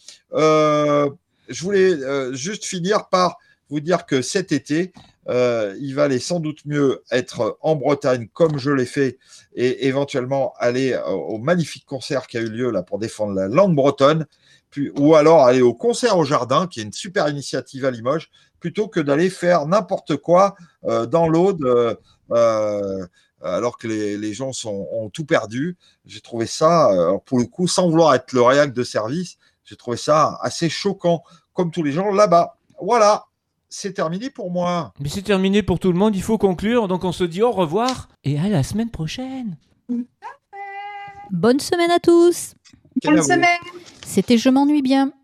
Euh, je voulais euh, juste finir par vous dire que cet été, euh, il valait sans doute mieux être en Bretagne comme je l'ai fait et éventuellement aller au, au magnifique concert qui a eu lieu là pour défendre la langue bretonne, puis, ou alors aller au concert au jardin, qui est une super initiative à Limoges, plutôt que d'aller faire n'importe quoi euh, dans l'Aude, euh, euh, alors que les, les gens sont, ont tout perdu. J'ai trouvé ça, euh, pour le coup, sans vouloir être le réac de service, j'ai trouvé ça assez choquant, comme tous les gens là-bas. Voilà, c'est terminé pour moi. Mais c'est terminé pour tout le monde, il faut conclure. Donc on se dit au revoir et à la semaine prochaine. Bonne semaine à tous. Bonne semaine. C'était Je m'ennuie bien.